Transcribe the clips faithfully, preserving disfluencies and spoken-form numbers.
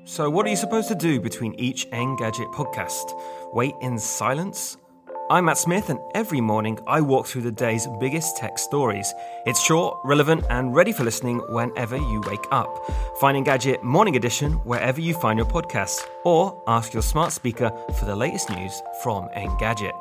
So what are you supposed to do between each Engadget podcast? Wait in silence? I'm Matt Smith, and every morning I walk through the day's biggest tech stories. It's short, relevant, and ready for listening whenever you wake up. Find Engadget Morning Edition wherever you find your podcasts, or ask your smart speaker for the latest news from Engadget.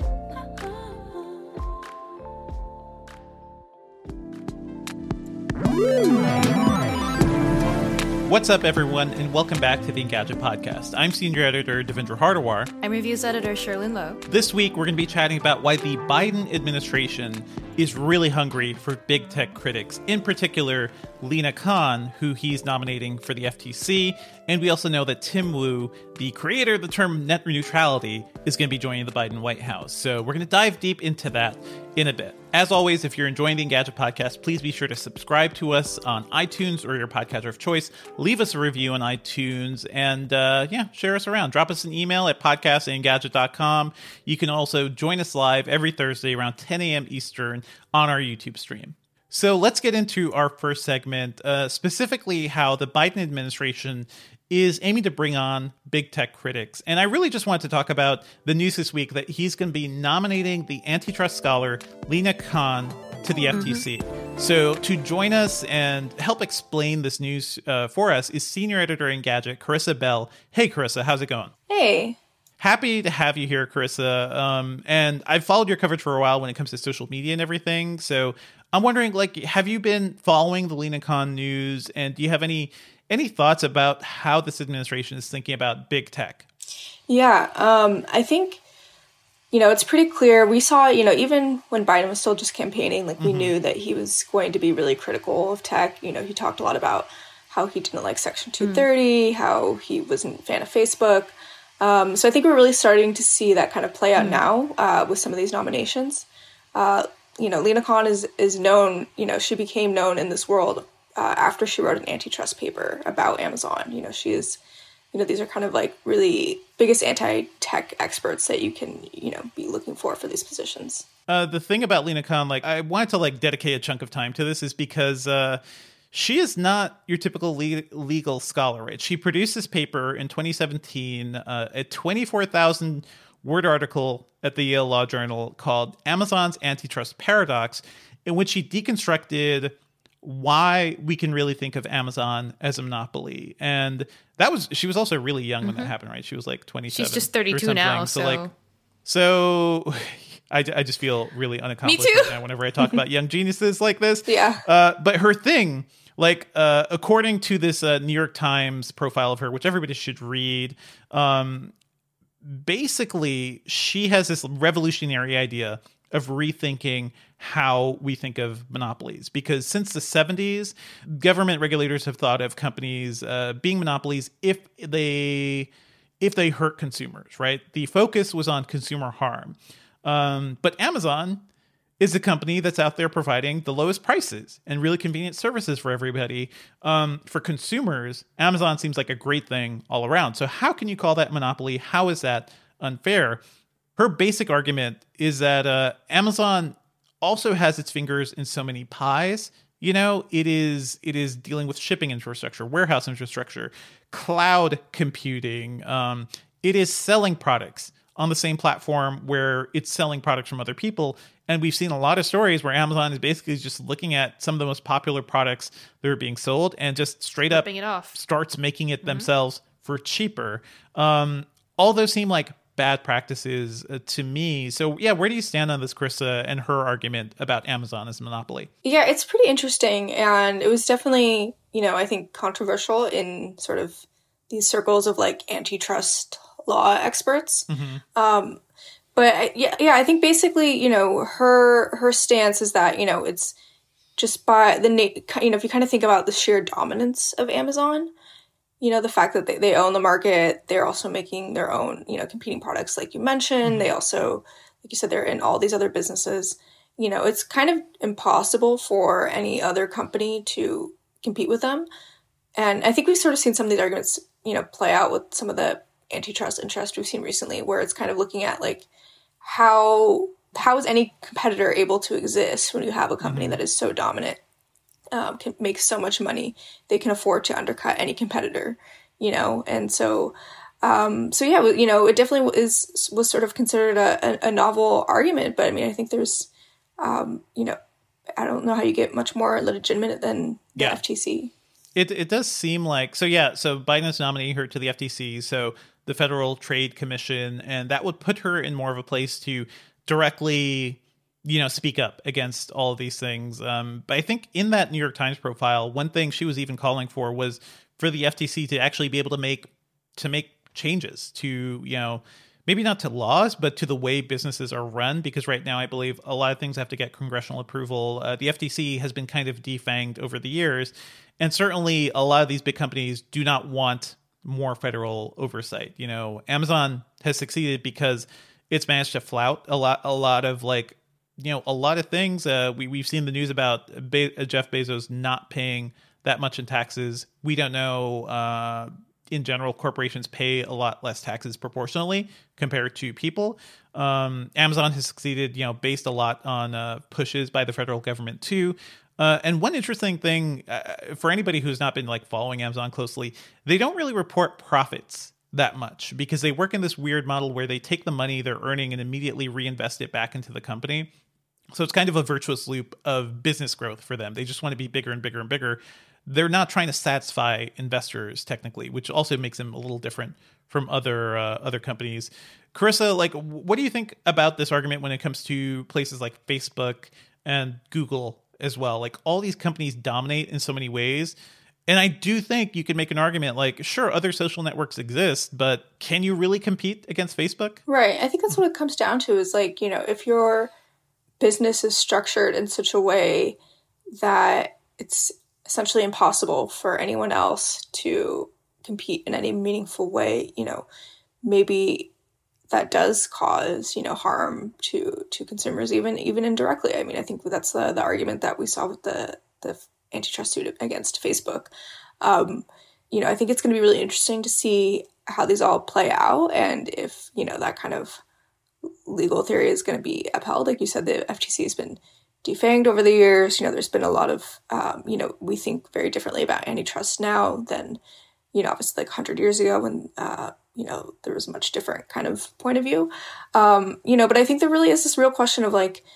What's up, everyone, and welcome back to the Engadget Podcast. I'm Senior Editor Devendra Hardawar. I'm Reviews Editor Sherlyn Lowe. This week, we're going to be chatting about why the Biden administration is really hungry for big tech critics, in particular, Lina Khan, who he's nominating for the F T C. And we also know that Tim Wu, the creator of the term net neutrality, is going to be joining the Biden White House. So we're going to dive deep into that in a bit. As always, if you're enjoying the Engadget Podcast, please be sure to subscribe to us on iTunes or your podcaster of choice. Leave us a review on iTunes and, uh, yeah, share us around. Drop us an email at podcast at engadget dot com. You can also join us live every Thursday around ten a.m. Eastern on our YouTube stream. So let's get into our first segment, uh, specifically how the Biden administration is aiming to bring on big tech critics. And I really just wanted to talk about the news this week that he's going to be nominating the antitrust scholar Lina Khan to the F T C. Mm-hmm. So to join us and help explain this news uh, for us is Senior Editor Engadget, Carissa Bell. Hey, Carissa, how's it going? Hey. Happy to have you here, Carissa. Um, and I've followed your coverage for a while when it comes to social media and everything. So I'm wondering, like, have you been following the Lina Khan news? And do you have any any thoughts about how this administration is thinking about big tech? Yeah, um, I think, you know, it's pretty clear. We saw, you know, even when Biden was still just campaigning, like, we mm-hmm. knew that he was going to be really critical of tech. You know, he talked a lot about how he didn't like Section two thirty, mm-hmm. how he wasn't a fan of Facebook. Um, so I think we're really starting to see that kind of play out mm-hmm. now uh, with some of these nominations. Uh, you know, Lina Khan is, is known, you know, she became known in this world uh, after she wrote an antitrust paper about Amazon. You know, she is, you know, these are kind of like really biggest anti-tech experts that you can, you know, be looking for for these positions. Uh, the thing about Lina Khan, like, I wanted to like dedicate a chunk of time to this is because uh, she is not your typical le- legal scholar, right? She produced this paper in twenty seventeen, uh, a twenty-four thousand word article at the Yale Law Journal called Amazon's Antitrust Paradox, in which she deconstructed why we can really think of Amazon as a monopoly. And that was, she was also really young mm-hmm. when that happened, right? She was like twenty-seven. She's just thirty-two now. So, so like, so I, I just feel really unaccomplished right now whenever I talk about young geniuses like this. Yeah. Uh, but her thing, like, uh, according to this uh, New York Times profile of her, which everybody should read, um, basically, she has this revolutionary idea of rethinking how we think of monopolies. Because since the seventies, government regulators have thought of companies uh, being monopolies if they if they hurt consumers, right? The focus was on consumer harm. Um, but Amazon is a company that's out there providing the lowest prices and really convenient services for everybody. Um, for consumers, Amazon seems like a great thing all around. So how can you call that monopoly? How is that unfair? Her basic argument is that uh, Amazon also has its fingers in so many pies. You know, it is it is dealing with shipping infrastructure, warehouse infrastructure, cloud computing. Um, it is selling products on the same platform where it's selling products from other people. And we've seen a lot of stories where Amazon is basically just looking at some of the most popular products that are being sold and just straight up it off. starts making it mm-hmm. themselves for cheaper. Um, all those seem like bad practices uh, to me. So yeah, where do you stand on this, Carissa, and her argument about Amazon as a monopoly? Yeah, it's pretty interesting. And it was definitely, you know, I think controversial in sort of these circles of like antitrust law experts. Mm-hmm. Um, but I, yeah, yeah, I think basically, you know, her her stance is that, you know, it's just by the, you know, if you kind of think about the sheer dominance of Amazon, you know, the fact that they, they own the market, they're also making their own, you know, competing products like you mentioned. Mm-hmm. They also, like you said, they're in all these other businesses. You know, it's kind of impossible for any other company to compete with them. And I think we've sort of seen some of these arguments, you know, play out with some of the antitrust interest we've seen recently, where it's kind of looking at like how how is any competitor able to exist when you have a company mm-hmm. that is so dominant, um, can make so much money, they can afford to undercut any competitor. you know, and so. Um, so yeah, you know, it definitely is was sort of considered a, a, a novel argument, but I mean, I think there's, um, you know, I don't know how you get much more legitimate than the yeah. F T C. It it does seem like so. Yeah, so Biden's nominating her to the F T C, so the Federal Trade Commission, and that would put her in more of a place to directly, you know, speak up against all of these things. Um, but I think in that New York Times profile, one thing she was even calling for was for the F T C to actually be able to make to make changes to, you know, maybe not to laws, but to the way businesses are run. Because right now, I believe a lot of things have to get congressional approval. Uh, the F T C has been kind of defanged over the years. And certainly a lot of these big companies do not want more federal oversight. You know, Amazon has succeeded because it's managed to flout a lot, a lot of like, you know, a lot of things. Uh, we, we've seen the news about Be- Jeff Bezos not paying that much in taxes. We don't know, uh, in general, corporations pay a lot less taxes proportionally compared to people. Um, Amazon has succeeded, you know, based a lot on uh, pushes by the federal government too. Uh, and one interesting thing uh, for anybody who's not been like following Amazon closely, they don't really report profits that much because they work in this weird model where they take the money they're earning and immediately reinvest it back into the company. So it's kind of a virtuous loop of business growth for them. They just want to be bigger and bigger and bigger. They're not trying to satisfy investors technically, which also makes them a little different from other uh, other companies. Carissa, like, what do you think about this argument when it comes to places like Facebook and Google as well? Like, all these companies dominate in so many ways. And I do think you could make an argument like, sure, other social networks exist, but can you really compete against Facebook? Right. I think that's what it comes down to is like, you know, if your business is structured in such a way that it's essentially impossible for anyone else to compete in any meaningful way, you know, maybe that does cause, you know, harm to, to consumers, even, even indirectly. I mean, I think that's the, the argument that we saw with the, the antitrust suit against Facebook. Um, you know, I think it's going to be really interesting to see how these all play out. And if, you know, that kind of legal theory is going to be upheld. Like you said, the F T C has been defanged over the years. You know, there's been a lot of, um, you know, we think very differently about antitrust now than, you know, obviously like one hundred years ago when, uh, you know, there was a much different kind of point of view. Um, you know, but I think there really is this real question of like,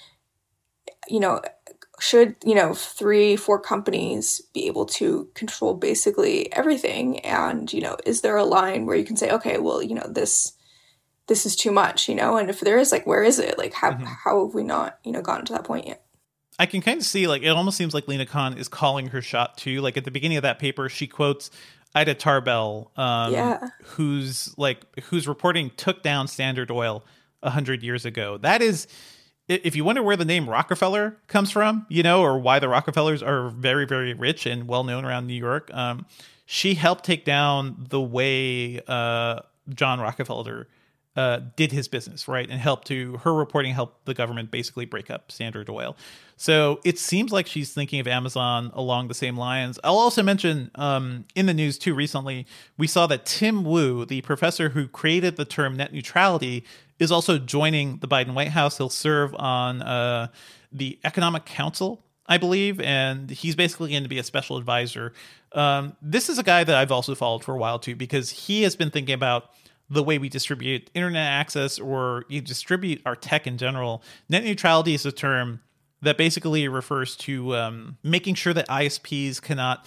you know, should, you know, three, four companies be able to control basically everything? And, you know, is there a line where you can say, okay, well, you know, this, this is too much, you know? And if there is, like, where is it? Like, how, mm-hmm. how have we not, you know, gotten to that point yet? I can kind of see, like, it almost seems like Lina Khan is calling her shot too. Like at the beginning of that paper, she quotes Ida Tarbell, um, yeah. who's like, whose reporting took down Standard Oil a hundred years ago. That is, if you wonder where the name Rockefeller comes from, you know, or why the Rockefellers are very, very rich and well known around New York, um, she helped take down the way uh, John Rockefeller uh, did his business, right? And helped to, her reporting helped the government basically break up Standard Oil. So it seems like she's thinking of Amazon along the same lines. I'll also mention um, in the news too recently, we saw that Tim Wu, the professor who created the term net neutrality, is also joining the Biden White House. He'll serve on uh, the Economic Council, I believe, and he's basically going to be a special advisor. Um, this is a guy that I've also followed for a while too, because he has been thinking about the way we distribute internet access or you distribute our tech in general. Net neutrality is a term that basically refers to um, making sure that I S Ps cannot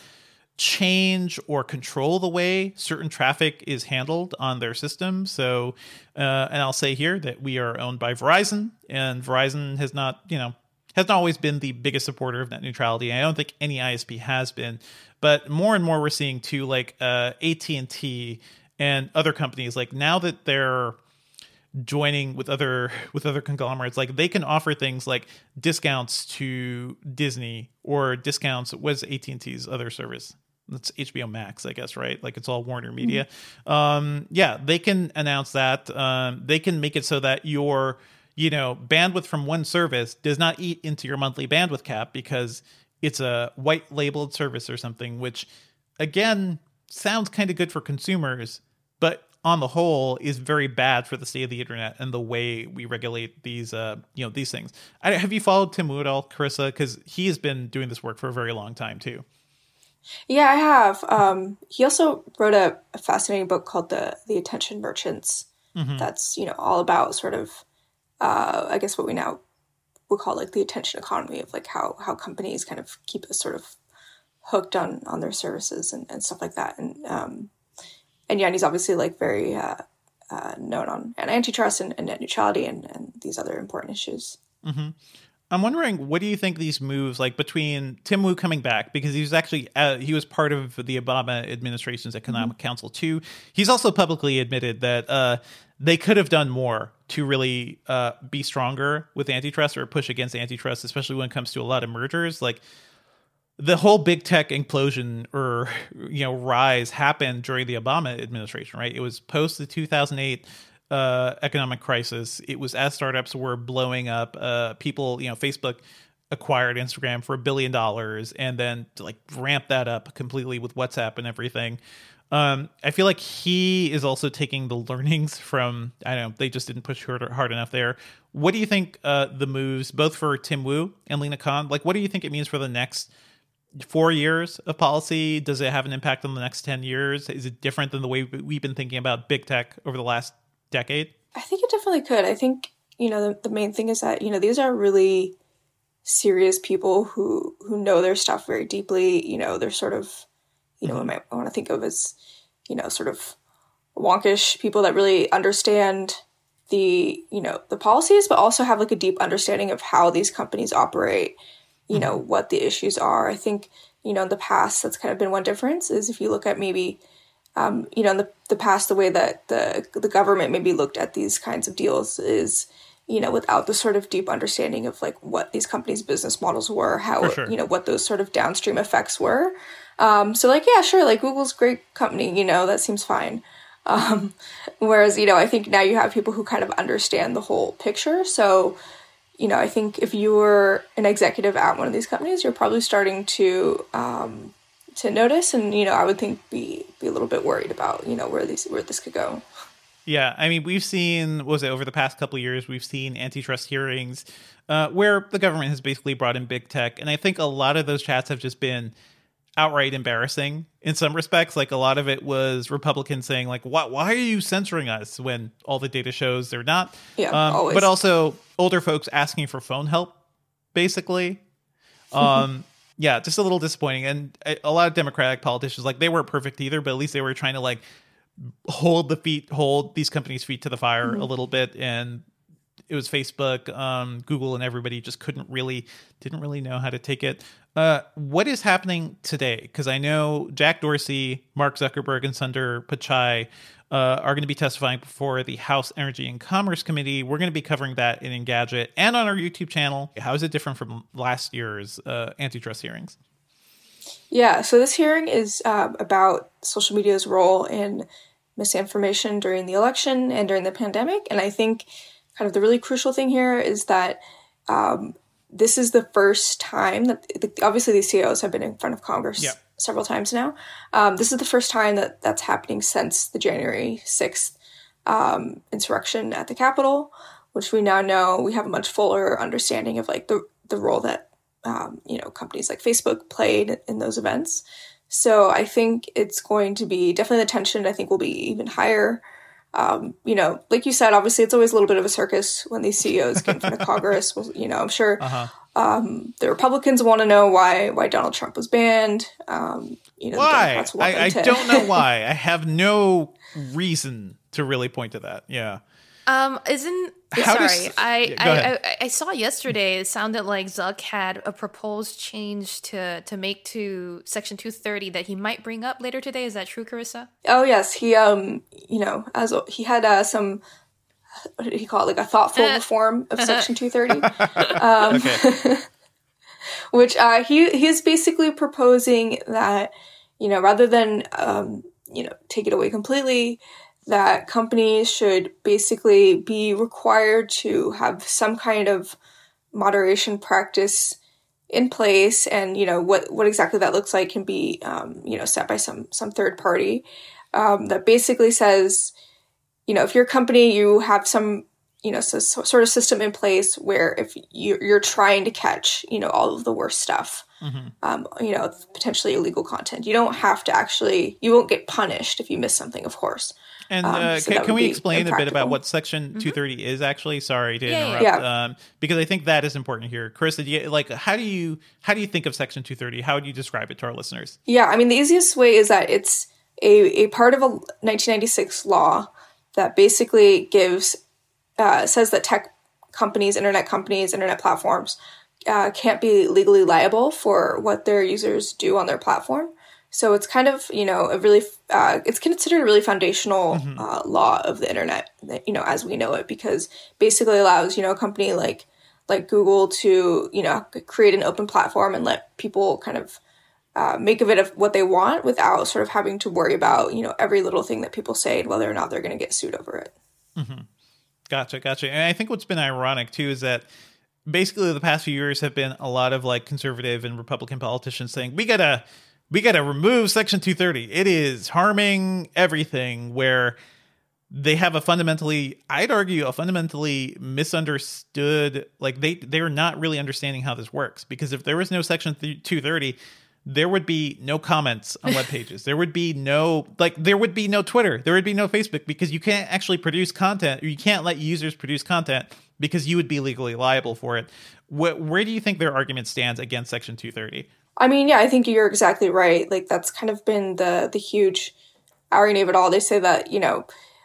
change or control the way certain traffic is handled on their system. So, uh, and I'll say here that we are owned by Verizon, and Verizon has not, you know, has not always been the biggest supporter of net neutrality. I don't think any I S P has been, but more and more we're seeing too, like uh, A T and T and other companies, like now that they're joining with other with other conglomerates, like they can offer things like discounts to Disney or discounts. What's A T and T's other service? That's H B O Max, I guess, right? Like it's all Warner Media. Mm-hmm. Um, yeah, they can announce that. Um, they can make it so that your, you know, bandwidth from one service does not eat into your monthly bandwidth cap because it's a white labeled service or something, which again sounds kind of good for consumers, but on the whole is very bad for the state of the internet and the way we regulate these, uh, you know, these things. I, have you followed Tim Wu at all, Carissa? Because he has been doing this work for a very long time too. Yeah, I have. Um, he also wrote a, a fascinating book called the the Attention Merchants. Mm-hmm. That's, you know, all about sort of, uh, I guess what we now would call like the attention economy of like how how companies kind of keep us sort of hooked on on their services and, and stuff like that. And um, and yeah, and he's obviously like very uh, uh, known on antitrust and, and net neutrality and, and these other important issues. Mm-hmm. I'm wondering, what do you think these moves, like between Tim Wu coming back, because he was actually, uh, he was part of the Obama administration's Economic mm-hmm. Council too. He's also publicly admitted that uh, they could have done more to really uh, be stronger with antitrust or push against antitrust, especially when it comes to a lot of mergers. Like the whole big tech implosion or, you know, rise happened during the Obama administration, right? It was post the two thousand eight Uh, economic crisis. It was as startups were blowing up. Uh, people, you know, Facebook acquired Instagram for a billion dollars, and then to like ramp that up completely with WhatsApp and everything. Um, I feel like he is also taking the learnings from. I don't know. They just didn't push hard, hard enough there. What do you think uh, the moves, both for Tim Wu and Lina Khan, like what do you think it means for the next four years of policy? Does it have an impact on the next ten years? Is it different than the way we've been thinking about big tech over the last decade? I think it definitely could. I think, you know, the, the main thing is that, you know, these are really serious people who, who know their stuff very deeply. You know, they're sort of, you know, mm-hmm. I want to think of as, you know, sort of wonkish people that really understand the, you know, the policies, but also have like a deep understanding of how these companies operate, you mm-hmm. know, what the issues are. I think, you know, in the past, that's kind of been one difference is if you look at maybe Um, you know, in the, the past, the way that the the government maybe looked at these kinds of deals is, you know, without the sort of deep understanding of like what these companies' business models were, how, sure. you know, what those sort of downstream effects were. Um, so like, yeah, sure, like Google's a great company, you know, that seems fine. Um, whereas, you know, I think now you have people who kind of understand the whole picture. So, you know, I think if you were an executive at one of these companies, you're probably starting to um, to notice, and you know, I would think be be a little bit worried about you know where these where this could go. Yeah, I mean, we've seen, what was it, over the past couple of years, we've seen antitrust hearings uh, where the government has basically brought in big tech, and I think a lot of those chats have just been outright embarrassing in some respects. Like a lot of it was Republicans saying, like, "Why, why are you censoring us?" when all the data shows they're not. Yeah, um, always. But also older folks asking for phone help, basically. Um, yeah, just a little disappointing. And a lot of Democratic politicians, like, they weren't perfect either, but at least they were trying to like hold the feet, hold these companies' feet to the fire mm-hmm. a little bit. And it was Facebook, um, Google, and everybody just couldn't really, didn't really know how to take it. Uh, what is happening today? Because I know Jack Dorsey, Mark Zuckerberg, and Sundar Pichai uh, are going to be testifying before the House Energy and Commerce Committee. We're going to be covering that in Engadget and on our YouTube channel. How is it different from last year's uh, antitrust hearings? Yeah, so this hearing is uh, about social media's role in misinformation during the election and during the pandemic. And I think kind of the really crucial thing here is that um, this is the first time that, obviously these C E Os have been in front of Congress yeah. several times now. Um, this is the first time that that's happening since the January sixth um, insurrection at the Capitol, which we now know we have a much fuller understanding of like the, the role that, um, you know, companies like Facebook played in those events. So I think it's going to be definitely the tension, I think, will be even higher. Um, you know, like you said, obviously it's always a little bit of a circus when these C E Os get in front of Congress. Well, you know, I'm sure uh-huh. um, the Republicans want to know why why Donald Trump was banned. Um, you know, why? I, I to... don't know why. I have no reason to really point to that. Yeah. Um, isn't How sorry? Does, I, yeah, I, I I saw yesterday. It sounded like Zuck had a proposed change to to make to Section two thirty that he might bring up later today. Is that true, Carissa? Oh yes, he um you know as he had uh, some what did he call it, like a thoughtful reform of Section two thirty, um, which uh, he he is basically proposing that you know rather than um you know take it away completely, that companies should basically be required to have some kind of moderation practice in place. And, you know, what, what exactly that looks like can be, um, you know, set by some, some third party um, that basically says, you know, if you're a company, you have some you know, so, so sort of system in place where if you're, you're trying to catch, you know, all of the worst stuff, mm-hmm. um, you know, potentially illegal content, you don't have to actually, you won't get punished if you miss something, of course. And uh, um, so can, can we explain a bit about what Section mm-hmm. two thirty is actually? Sorry to yeah, interrupt, yeah. Um, because I think that is important here. Carissa, do you, like, how do you how do you think of Section two thirty? How would you describe it to our listeners? Yeah, I mean, the easiest way is that it's a, a part of a nineteen ninety-six law that basically gives uh, says that tech companies, internet companies, internet platforms uh, can't be legally liable for what their users do on their platform. So it's kind of, you know, a really, uh, it's considered a really foundational mm-hmm. uh, law of the internet, you know, as we know it, because basically allows, you know, a company like, like Google to, you know, create an open platform and let people kind of uh, make of it of what they want without sort of having to worry about, you know, every little thing that people say and whether or not they're going to get sued over it. Mm-hmm. Gotcha, gotcha. And I think what's been ironic too is that basically the past few years have been a lot of like conservative and Republican politicians saying, we gotta, we got to remove Section two thirty. It is harming everything, where they have a fundamentally, I'd argue, a fundamentally misunderstood, like they, they're not really understanding how this works. Because if there was no Section two thirty, there would be no comments on web pages. There would be no, like, there would be no Twitter. There would be no Facebook, because you can't actually produce content, or you can't let users produce content because you would be legally liable for it. Where, where do you think their argument stands against Section two thirty? I mean, yeah, I think you're exactly right. Like, that's kind of been the the huge irony of it all. They say that, you know,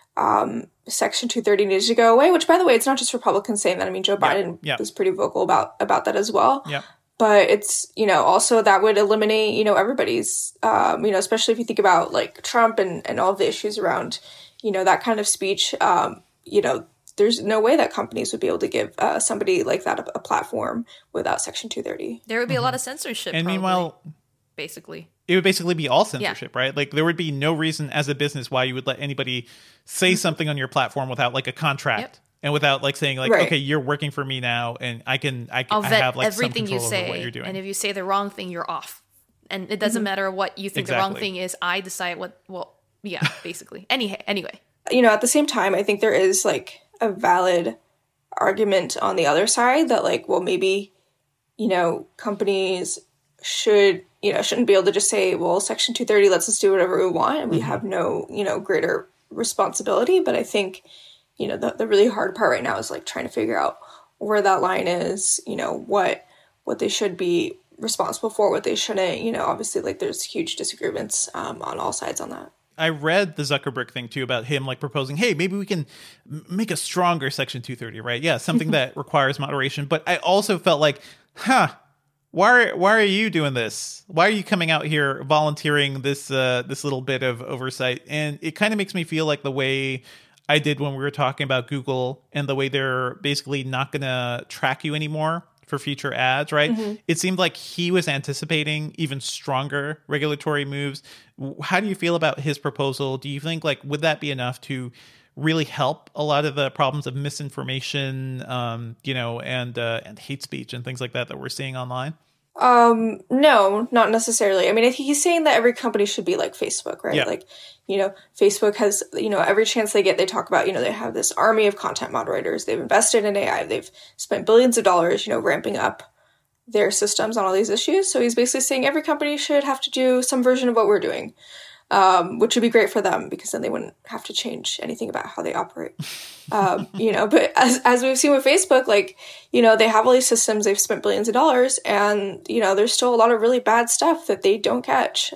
um, Section two thirty needs to go away, which, by the way, it's not just Republicans saying that. I mean, Joe Biden yeah, yeah. was pretty vocal about, about that as well. Yeah. But it's, you know, also that would eliminate, you know, everybody's, um, you know, especially if you think about, like, Trump and, and all the issues around, you know, that kind of speech, um, you know, there's no way that companies would be able to give uh, somebody like that a, a platform without Section two thirty. There would be mm-hmm. a lot of censorship. And probably, meanwhile, basically, it would basically be all censorship, yeah. right? Like, there would be no reason as a business why you would let anybody say mm-hmm. something on your platform without like a contract yep. and without like saying like, right. okay, you're working for me now, and I can, I can, I'll I vet have like everything some control you say, over what you're doing. And if you say the wrong thing, you're off. And it doesn't mm-hmm. matter what you think exactly. the wrong thing is. I decide what. Well, yeah, basically. Any anyway, you know, at the same time, I think there is like a valid argument on the other side that like, well, maybe, you know, companies should, you know, shouldn't be able to just say, well, Section two thirty lets us do whatever we want and we mm-hmm. have no, you know, greater responsibility. But I think, you know, the, the really hard part right now is like trying to figure out where that line is, you know, what, what they should be responsible for, what they shouldn't, you know, obviously like there's huge disagreements um, on all sides on that. I read the Zuckerberg thing too about him like proposing, hey, maybe we can make a stronger Section two thirty, right? Yeah, something that requires moderation. But I also felt like, huh, why why are you doing this? Why are you coming out here volunteering this uh, this little bit of oversight? And it kind of makes me feel like the way I did when we were talking about Google and the way they're basically not going to track you anymore for future ads, right? Mm-hmm. It seemed like he was anticipating even stronger regulatory moves. How do you feel about his proposal? Do you think, like, would that be enough to really help a lot of the problems of misinformation, um, you know, and uh, and hate speech and things like that that we're seeing online? Um, no, not necessarily. I mean, I think he's saying that every company should be like Facebook, right? Yeah. Like, you know, Facebook has, you know, every chance they get, they talk about, you know, they have this army of content moderators. They've invested in A I. They've spent billions of dollars, you know, ramping up their systems on all these issues. So he's basically saying every company should have to do some version of what we're doing, um, which would be great for them because then they wouldn't have to change anything about how they operate. um, you know, but as as we've seen with Facebook, like, you know, they have all these systems, they've spent billions of dollars, and, you know, there's still a lot of really bad stuff that they don't catch.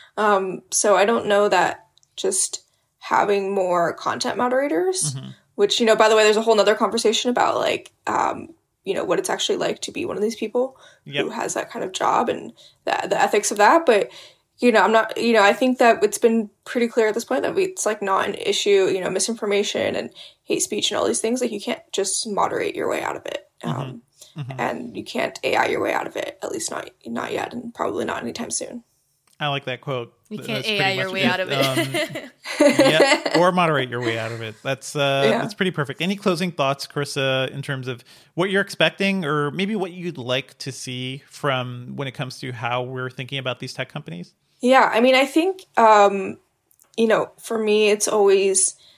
Um, so I don't know that just having more content moderators, mm-hmm. which, you know, by the way, there's a whole nother conversation about like, um, you know, what it's actually like to be one of these people yep. who has that kind of job and the, the ethics of that. But, you know, I'm not, you know, I think that it's been pretty clear at this point that we, it's like not an issue, you know, misinformation and hate speech and all these things. Like you can't just moderate your way out of it. Mm-hmm. Um, mm-hmm. And you can't A I your way out of it, at least not, not yet. And probably not anytime soon. I like that quote. You can't that's A I your way it. out of it. Um, yeah, or moderate your way out of it. That's uh, yeah. that's pretty perfect. Any closing thoughts, Carissa, in terms of what you're expecting or maybe what you'd like to see from when it comes to how we're thinking about these tech companies? Yeah, I mean, I think, um, you know, for me, it's always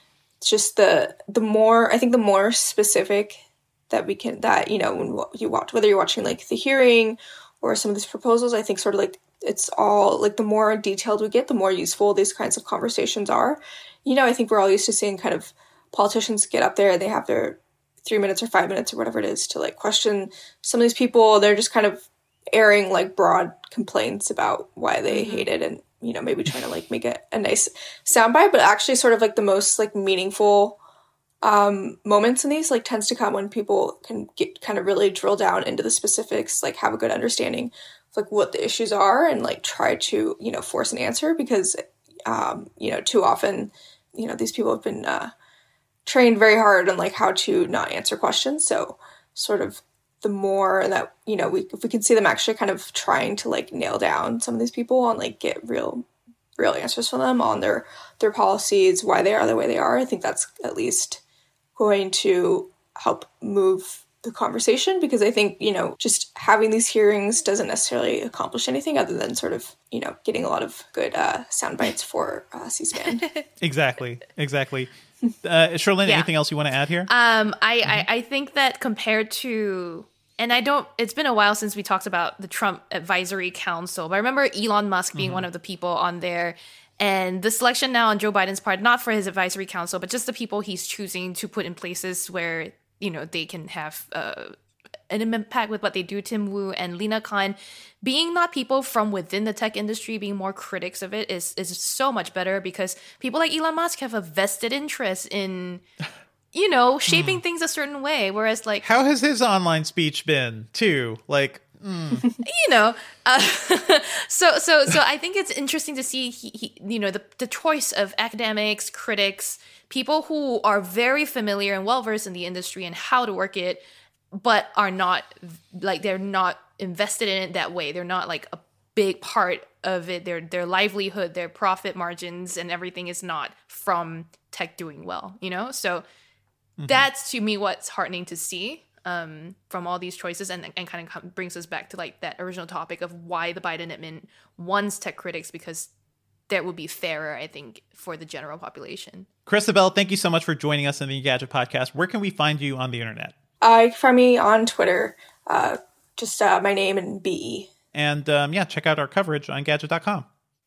just the the more I think the more specific that we can that you know when you watch, whether you're watching like the hearing or some of these proposals, I think sort of like it's all like the more detailed we get, the more useful these kinds of conversations are. You know, I think we're all used to seeing kind of politicians get up there and they have their three minutes or five minutes or whatever it is to like question some of these people. They're just kind of airing like broad complaints about why they hate it and, you know, maybe trying to like make it a nice soundbite, but actually sort of like the most like meaningful um, moments in these like tends to come when people can get kind of really drill down into the specifics, like have a good understanding of like what the issues are and like try to, you know, force an answer because, um, you know, too often, you know, these people have been uh, trained very hard on like how to not answer questions. So sort of the more that, you know, we if we can see them actually kind of trying to like nail down some of these people and like get real real answers from them on their their policies, why they are the way they are, I think that's at least going to help move the conversation, because I think, you know, just having these hearings doesn't necessarily accomplish anything other than sort of, you know, getting a lot of good uh, sound bites for uh, C-SPAN. Exactly. Exactly. Uh, Cherlynn, yeah. anything else you want to add here? Um, I, mm-hmm. I, I think that compared to, and I don't, it's been a while since we talked about the Trump Advisory Council, but I remember Elon Musk being mm-hmm. one of the people on there. And the selection now on Joe Biden's part, not for his advisory council, but just the people he's choosing to put in places where, you know, they can have uh, an impact with what they do. Tim Wu and Lina Khan being not people from within the tech industry, being more critics of it is is so much better, because people like Elon Musk have a vested interest in, you know, shaping things a certain way. Whereas like, how has his online speech been too? Like, mm. you know, uh, so so so I think it's interesting to see he, he you know the the choice of academics, critics, people who are very familiar and well versed in the industry and how to work it, but are not like they're not invested in it that way. They're not like a big part of it. Their their livelihood, their profit margins, and everything is not from tech doing well. You know, so mm-hmm. that's to me what's heartening to see. Um, from all these choices, and and kind of brings us back to like that original topic of why the Biden admin wants tech critics, because that would be fairer, I think, for the general population. Christabel, thank you so much for joining us in the Engadget podcast. Where can we find you on the internet? Uh, you can find me on Twitter, uh, just uh, my name and B E. And um, yeah, check out our coverage on Engadget dot com.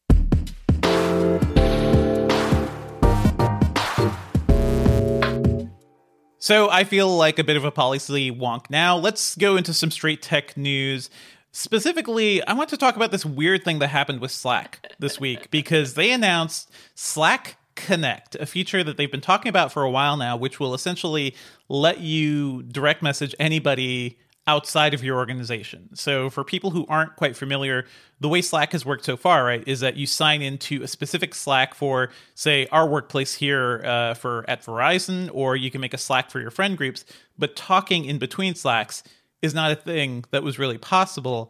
So I feel like a bit of a policy wonk now. Let's go into some straight tech news. Specifically, I want to talk about this weird thing that happened with Slack this week, because they announced Slack Connect, a feature that they've been talking about for a while now, which will essentially let you direct message anybody outside of your organization. So for people who aren't quite familiar, the way Slack has worked so far, right, is that you sign into a specific Slack for, say, our workplace here uh, for at Verizon, or you can make a Slack for your friend groups. But talking in between Slacks is not a thing that was really possible.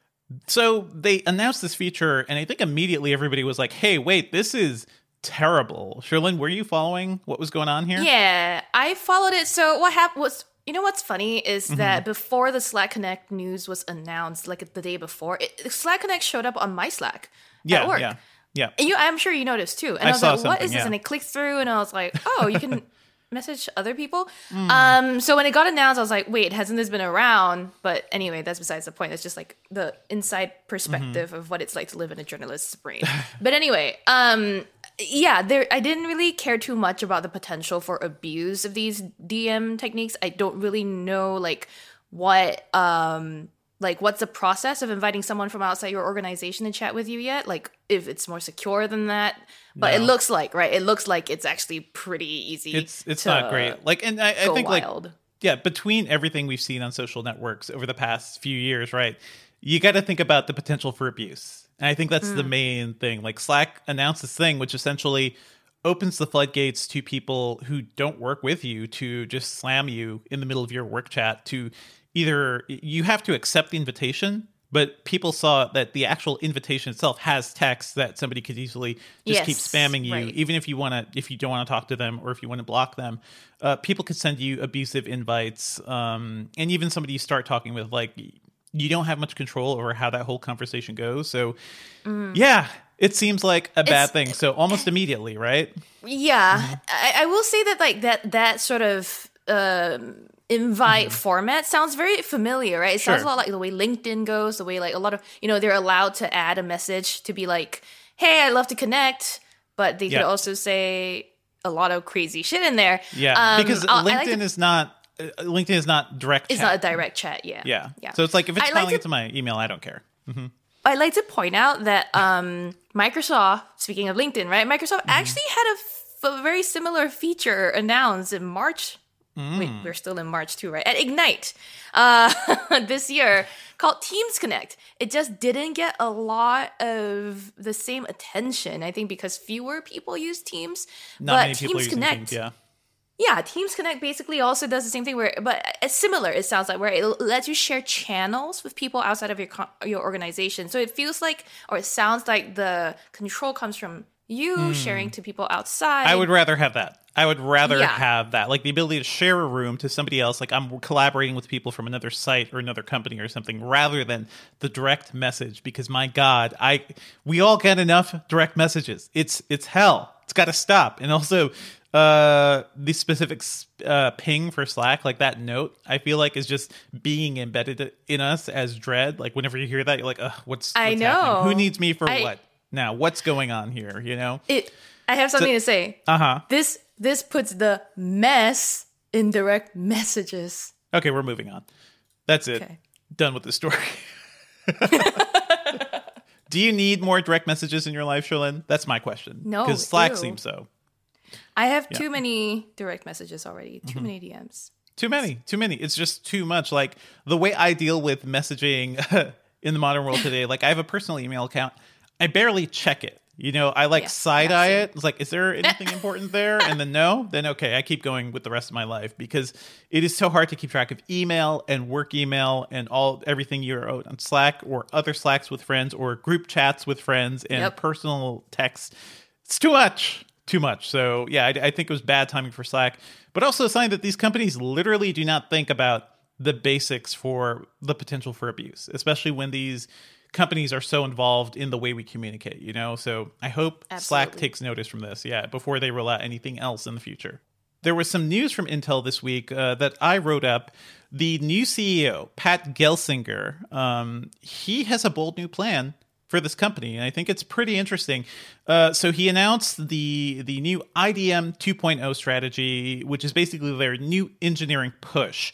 So they announced this feature, and I think immediately everybody was like, hey, wait, this is terrible. Cherlynn, were you following what was going on here? Yeah, I followed it. So what happened was, you know what's funny is mm-hmm. that before the Slack Connect news was announced, like the day before, it, Slack Connect showed up on my Slack yeah, at work. Yeah, yeah, and you, I'm sure you noticed too. And I, I was saw like, what is this? Yeah. And I clicked through and I was like, oh, you can message other people. Mm. Um, so when it got announced, I was like, wait, hasn't this been around? But anyway, that's besides the point. It's just like the inside perspective mm-hmm. of what it's like to live in a journalist's brain. But anyway, um, yeah, there. I didn't really care too much about the potential for abuse of these D M techniques. I don't really know like what um like what's the process of inviting someone from outside your organization to chat with you yet. Like if it's more secure than that. But no. it looks like right. It looks like it's actually pretty easy. It's it's not great. Like, and I, I think wild. like yeah, between everything we've seen on social networks over the past few years, right? You got to think about the potential for abuse. And I think that's mm. the main thing. Like Slack announced this thing, which essentially opens the floodgates to people who don't work with you to just slam you in the middle of your work chat. To either you have to accept the invitation, but people saw that the actual invitation itself has text that somebody could easily just yes, keep spamming you, right. even if you want to, if you don't want to talk to them or if you want to block them. Uh, people could send you abusive invites, um, and even somebody you start talking with, like, you don't have much control over how that whole conversation goes. So, mm. yeah, It seems like a bad it's, thing. So almost immediately, right? Yeah. Mm-hmm. I, I will say that like that that sort of um, invite mm-hmm. format sounds very familiar, right? It sure. sounds a lot like the way LinkedIn goes, the way like a lot of, you know, they're allowed to add a message to be like, hey, I'd love to connect. But they yeah. could also say a lot of crazy shit in there. Yeah, um, because LinkedIn like to, is not uh, LinkedIn is not direct. It's chat. not a direct chat. Yeah, yeah, yeah. So it's like if it's I calling like to, into my email, I don't care. Mm-hmm. I'd like to point out that um, Microsoft, speaking of LinkedIn, right? Microsoft mm-hmm. actually had a, f- a very similar feature announced in March. Mm. Wait, we're still in March too, right? At Ignite uh, this year, called Teams Connect. It just didn't get a lot of the same attention, I think, because fewer people use Teams. Not but many people Teams using Connect, Teams, yeah. Yeah, Teams Connect basically also does the same thing, where, but it's similar. It sounds like where it lets you share channels with people outside of your your organization. So it feels like, or it sounds like the control comes from you mm. sharing to people outside. I would rather have that. I would rather yeah. have that, like the ability to share a room to somebody else. Like I'm collaborating with people from another site or another company or something, rather than the direct message. Because my God, I we all get enough direct messages. It's it's hell. It's got to stop. And also, uh, the specific uh, ping for Slack, like that note, I feel like is just being embedded in us as dread. Like whenever you hear that, you're like, ugh, what's, what's I know. happening? Who needs me for I, what? Now, what's going on here? You know, it. I have something so, to say. Uh huh. This. This puts the mess in direct messages. Okay, we're moving on. That's it. Okay. Done with the story. Do you need more direct messages in your life, Cherlynn? That's my question. No. Because Slack ew. seems so. I have yeah. too many direct messages already. Too mm-hmm. many D Ms. Too many. Too many. It's just too much. Like the way I deal with messaging in the modern world today, like I have a personal email account. I barely check it. You know, I like yeah, side eye it. It's like, is there anything important there? And then no, then okay, I keep going with the rest of my life, because it is so hard to keep track of email and work email and all everything you're owed on Slack or other Slacks with friends or group chats with friends and yep. personal text. It's too much, too much. So yeah, I, I think it was bad timing for Slack, but also a sign that these companies literally do not think about the basics for the potential for abuse, especially when these companies are so involved in the way we communicate, you know? So I hope Absolutely. Slack takes notice from this, yeah, before they roll out anything else in the future. There was some news from Intel this week uh, that I wrote up. The new C E O, Pat Gelsinger, um, he has a bold new plan for this company, and I think it's pretty interesting. Uh, so he announced the the new I D M two point oh strategy, which is basically their new engineering push.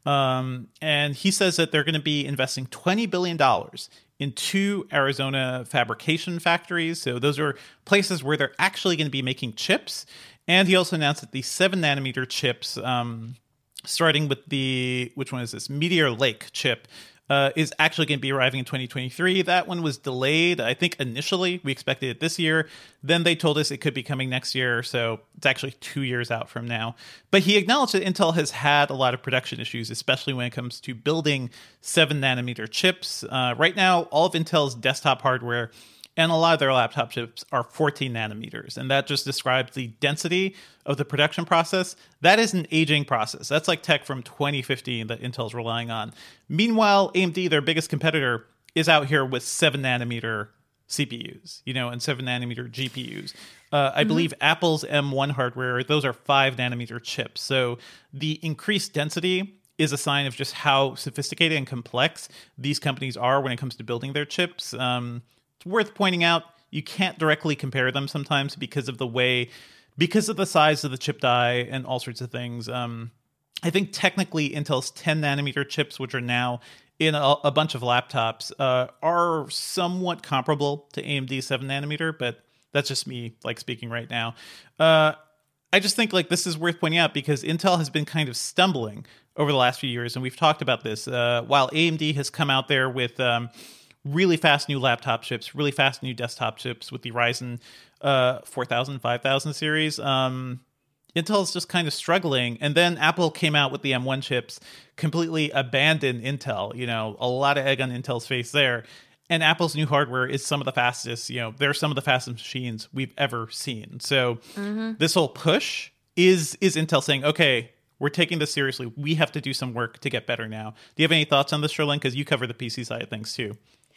Um, and he says that they're going to be investing twenty billion dollars in two Arizona fabrication factories. So those are places where they're actually going to be making chips. And he also announced that the seven nanometer chips, um, starting with the, which one is this? Meteor Lake chip, uh, is actually going to be arriving in twenty twenty-three. That one was delayed. I think initially we expected it this year. Then they told us it could be coming next year. So it's actually two years out from now. But he acknowledged that Intel has had a lot of production issues, especially when it comes to building seven nanometer chips. Uh, right now, all of Intel's desktop hardware and a lot of their laptop chips are fourteen nanometers. And that just describes the density of the production process. That is an aging process. That's like tech from twenty fifteen that Intel's relying on. Meanwhile, A M D, their biggest competitor, is out here with seven nanometer C P Us, you know, and seven nanometer G P Us. Uh, I mm-hmm. believe Apple's M one hardware, those are five nanometer chips. So the increased density is a sign of just how sophisticated and complex these companies are when it comes to building their chips. Um, it's worth pointing out, you can't directly compare them sometimes because of the way, because of the size of the chip die and all sorts of things. Um, I think technically Intel's ten nanometer chips, which are now in a, a bunch of laptops, uh, are somewhat comparable to A M D seven nanometer, but that's just me like speaking right now. Uh, I just think like this is worth pointing out because Intel has been kind of stumbling over the last few years, and we've talked about this. Uh, while A M D has come out there with um, really fast new laptop chips, really fast new desktop chips with the Ryzen uh, four thousand, five thousand series, um, Intel's just kind of struggling. And then Apple came out with the M one chips, completely abandoned Intel. You know, a lot of egg on Intel's face there. And Apple's new hardware is some of the fastest, you know, they're some of the fastest machines we've ever seen. So mm-hmm. this whole push is is Intel saying, okay, we're taking this seriously. We have to do some work to get better now. Do you have any thoughts on this, Cherlynn? Because you cover the P C side of things too.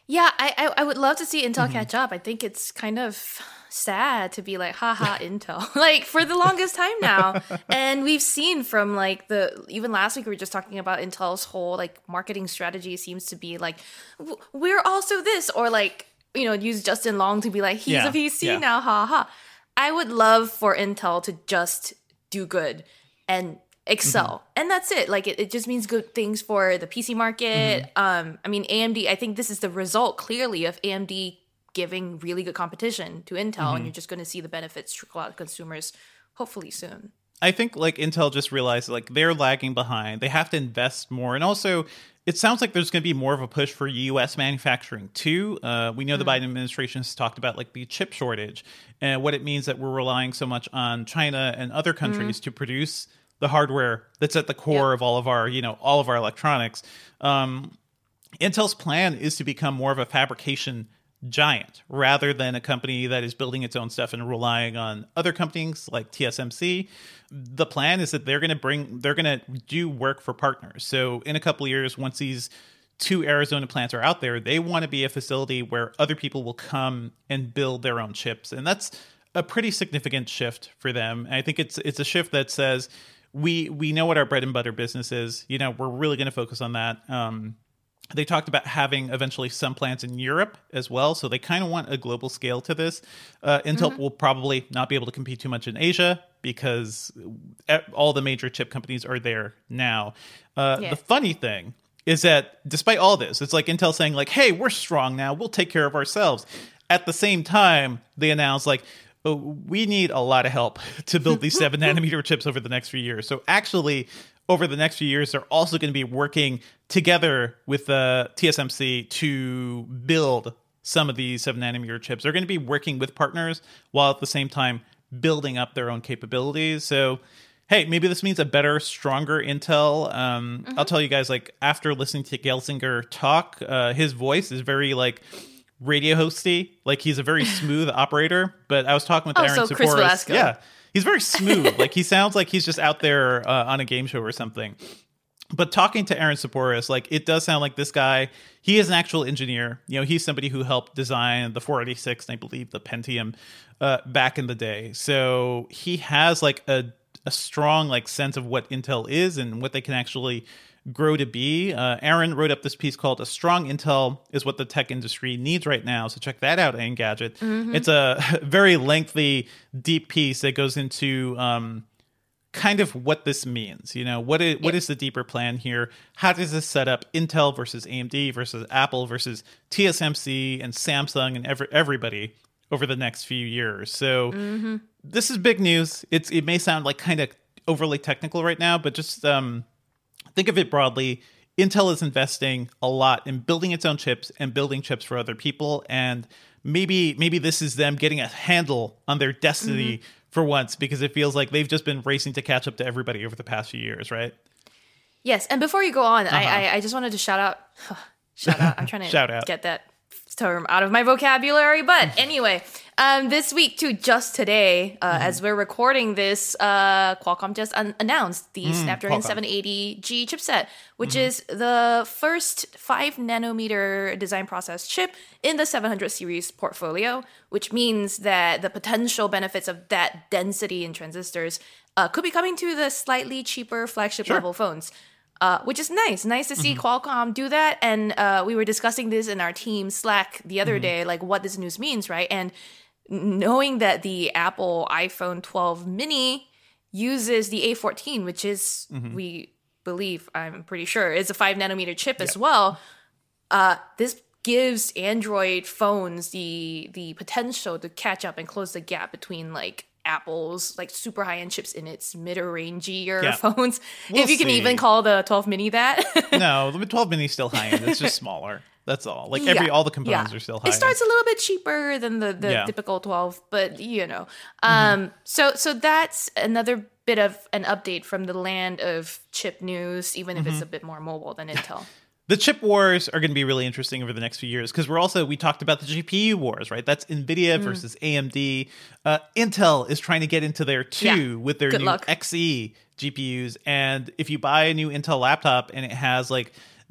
Yeah, I, I I would love to see Intel mm-hmm. catch up. I think it's kind of sad to be like, haha, Intel, like for the longest time now. And we've seen from like the, even last week we were just talking about Intel's whole like marketing strategy seems to be like, we're also this, or like, you know, use Justin Long to be like, he's yeah, a P C yeah. now, haha. I would love for Intel to just do good and excel. Mm-hmm. And that's it. Like it, it just means good things for the P C market. Mm-hmm. Um, I mean, A M D, I think this is the result clearly of A M D giving really good competition to Intel, mm-hmm. and you're just going to see the benefits trickle out to consumers hopefully soon. I think like Intel just realized like they're lagging behind. They have to invest more. And also it sounds like there's going to be more of a push for U S manufacturing too. Uh, we know mm-hmm. the Biden administration has talked about like the chip shortage and what it means that we're relying so much on China and other countries mm-hmm. to produce the hardware that's at the core yep. of all of our, you know, all of our electronics. Um, Intel's plan is to become more of a fabrication giant rather than a company that is building its own stuff and relying on other companies like T S M C. The plan is that they're going to bring, they're going to do work for partners. So in a couple of years, once these two Arizona plants are out there, they want to be a facility where other people will come and build their own chips. And that's a pretty significant shift for them. And I think it's it's a shift that says we we know what our bread and butter business is. You know, we're really going to focus on that. Um, They talked about having eventually some plants in Europe as well. So they kind of want a global scale to this. Uh, Intel mm-hmm. will probably not be able to compete too much in Asia because all the major chip companies are there now. Uh, yeah. The funny thing is that despite all this, it's like Intel saying like, hey, we're strong now. We'll take care of ourselves. At the same time, they announce like, oh, we need a lot of help to build these seven nanometer chips over the next few years. So actually, over the next few years, they're also going to be working together with uh, T S M C to build some of these seven nanometer chips. They're going to be working with partners while at the same time building up their own capabilities. So, hey, maybe this means a better, stronger Intel. Um, mm-hmm. I'll tell you guys, like after listening to Gelsinger talk, uh, his voice is very like radio hosty. Like he's a very smooth operator. But I was talking with oh, Aaron so Chris Velasco. Yeah. He's very smooth. Like he sounds like he's just out there uh, on a game show or something. But talking to Aaron Saporis, like it does sound like this guy, he is an actual engineer. You know, he's somebody who helped design the four eighty-six and I believe the Pentium uh, back in the day. So he has like a, a strong like sense of what Intel is and what they can actually grow to be. Uh, Aaron wrote up this piece called "A Strong Intel is What the Tech Industry Needs Right Now." So check that out, Engadget. Mm-hmm. It's a very lengthy, deep piece that goes into um, kind of what this means. You know, what is, what yep. is the deeper plan here? How does this set up Intel versus A M D versus Apple versus T S M C and Samsung and every, everybody over the next few years? So mm-hmm. this is big news. It's It may sound like kind of overly technical right now, but just... Um, think of it broadly. Intel is investing a lot in building its own chips and building chips for other people. And maybe maybe this is them getting a handle on their destiny mm-hmm. for once, because it feels like they've just been racing to catch up to everybody over the past few years, right? Yes. And before you go on, uh-huh. I, I I just wanted to shout out. Shout out. I'm trying to shout out. get that term out of my vocabulary. But anyway, um, this week too, just today, uh, mm. as we're recording this, uh, Qualcomm just un- announced the mm, Snapdragon Qualcomm. seven eighty G chipset, which mm-hmm. is the first five nanometer design process chip in the seven hundred series portfolio, which means that the potential benefits of that density in transistors uh, could be coming to the slightly cheaper flagship sure. level phones. Uh, which is nice. Nice to see mm-hmm. Qualcomm do that. And uh, we were discussing this in our team Slack the other mm-hmm. day, like what this news means, right? And knowing that the Apple iPhone twelve mini uses the A fourteen, which is, mm-hmm. we believe, I'm pretty sure, is a five nanometer chip yeah. as well. Uh, this gives Android phones the the potential to catch up and close the gap between like Apple's like super high-end chips in its mid-rangier yeah. phones. We'll if you can see. even call the twelve mini that. No, the twelve mini is still high-end. It's just smaller. That's all. Like every yeah. all the components yeah. are still high. It starts a little bit cheaper than the, the yeah. typical twelve, but you know. Um mm-hmm. so so that's another bit of an update from the land of chip news, even if mm-hmm. it's a bit more mobile than Intel. The chip wars are going to be really interesting over the next few years because we're also, we talked about the G P U wars, right? That's NVIDIA mm. versus A M D. Uh, Intel is trying to get into there too yeah. with their Good new luck. X E G P Us. And if you buy a new Intel laptop and it has like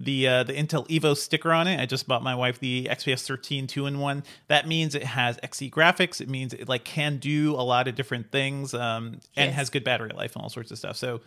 the uh, the Intel Evo sticker on it. I just bought my wife the X P S thirteen two in one. That means it has X E graphics. It means it like can do a lot of different things, um, and yes. has good battery life and all sorts of stuff. So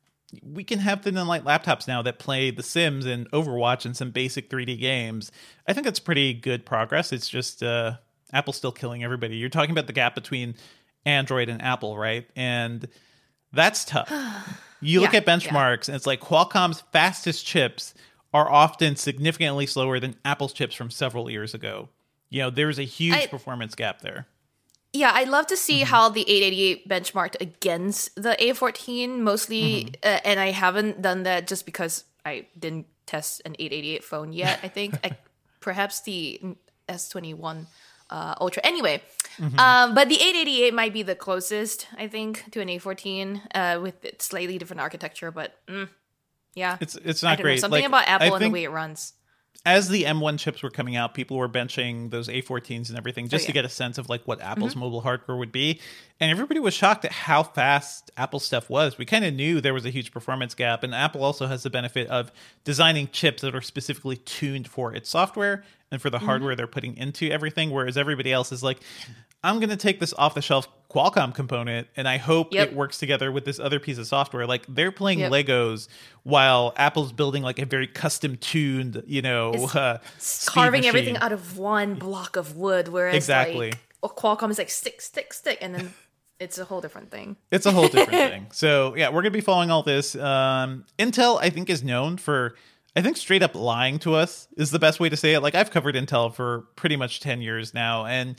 we can have thin and light laptops now that play The Sims and Overwatch and some basic three D games. I think that's pretty good progress. It's just uh, Apple's still killing everybody. You're talking about the gap between Android and Apple, right? And that's tough. You look yeah, at benchmarks, yeah. and it's like Qualcomm's fastest chips are often significantly slower than Apple's chips from several years ago. You know, there's a huge I, performance gap there. Yeah, I'd love to see mm-hmm. how the eight eighty-eight benchmarked against the A fourteen, mostly, mm-hmm. uh, and I haven't done that just because I didn't test an eight eighty-eight phone yet, I think. I, perhaps the S twenty-one uh, Ultra. Anyway, mm-hmm. um, but the eight eighty-eight might be the closest, I think, to an A fourteen uh, with its slightly different architecture, but mm, yeah. It's it's not I great. Know, something like, about Apple I and think- the way it runs. As the M one chips were coming out, people were benching those A fourteens and everything just oh, yeah. to get a sense of like what Apple's mm-hmm. mobile hardware would be. And everybody was shocked at how fast Apple stuff was. We kind of knew there was a huge performance gap. And Apple also has the benefit of designing chips that are specifically tuned for its software and for the mm-hmm. hardware they're putting into everything. Whereas everybody else is like, I'm going to take this off-the-shelf Qualcomm component, and I hope yep. it works together with this other piece of software. Like, they're playing yep. Legos while Apple's building, like, a very custom-tuned, you know, uh, carving machine. everything out of one block of wood, whereas, exactly. like, Qualcomm is like, stick, stick, stick, and then it's a whole different thing. It's a whole different thing. So, yeah, we're going to be following all this. Um, Intel, I think, is known for... I think straight up lying to us is the best way to say it. Like, I've covered Intel for pretty much ten years now, and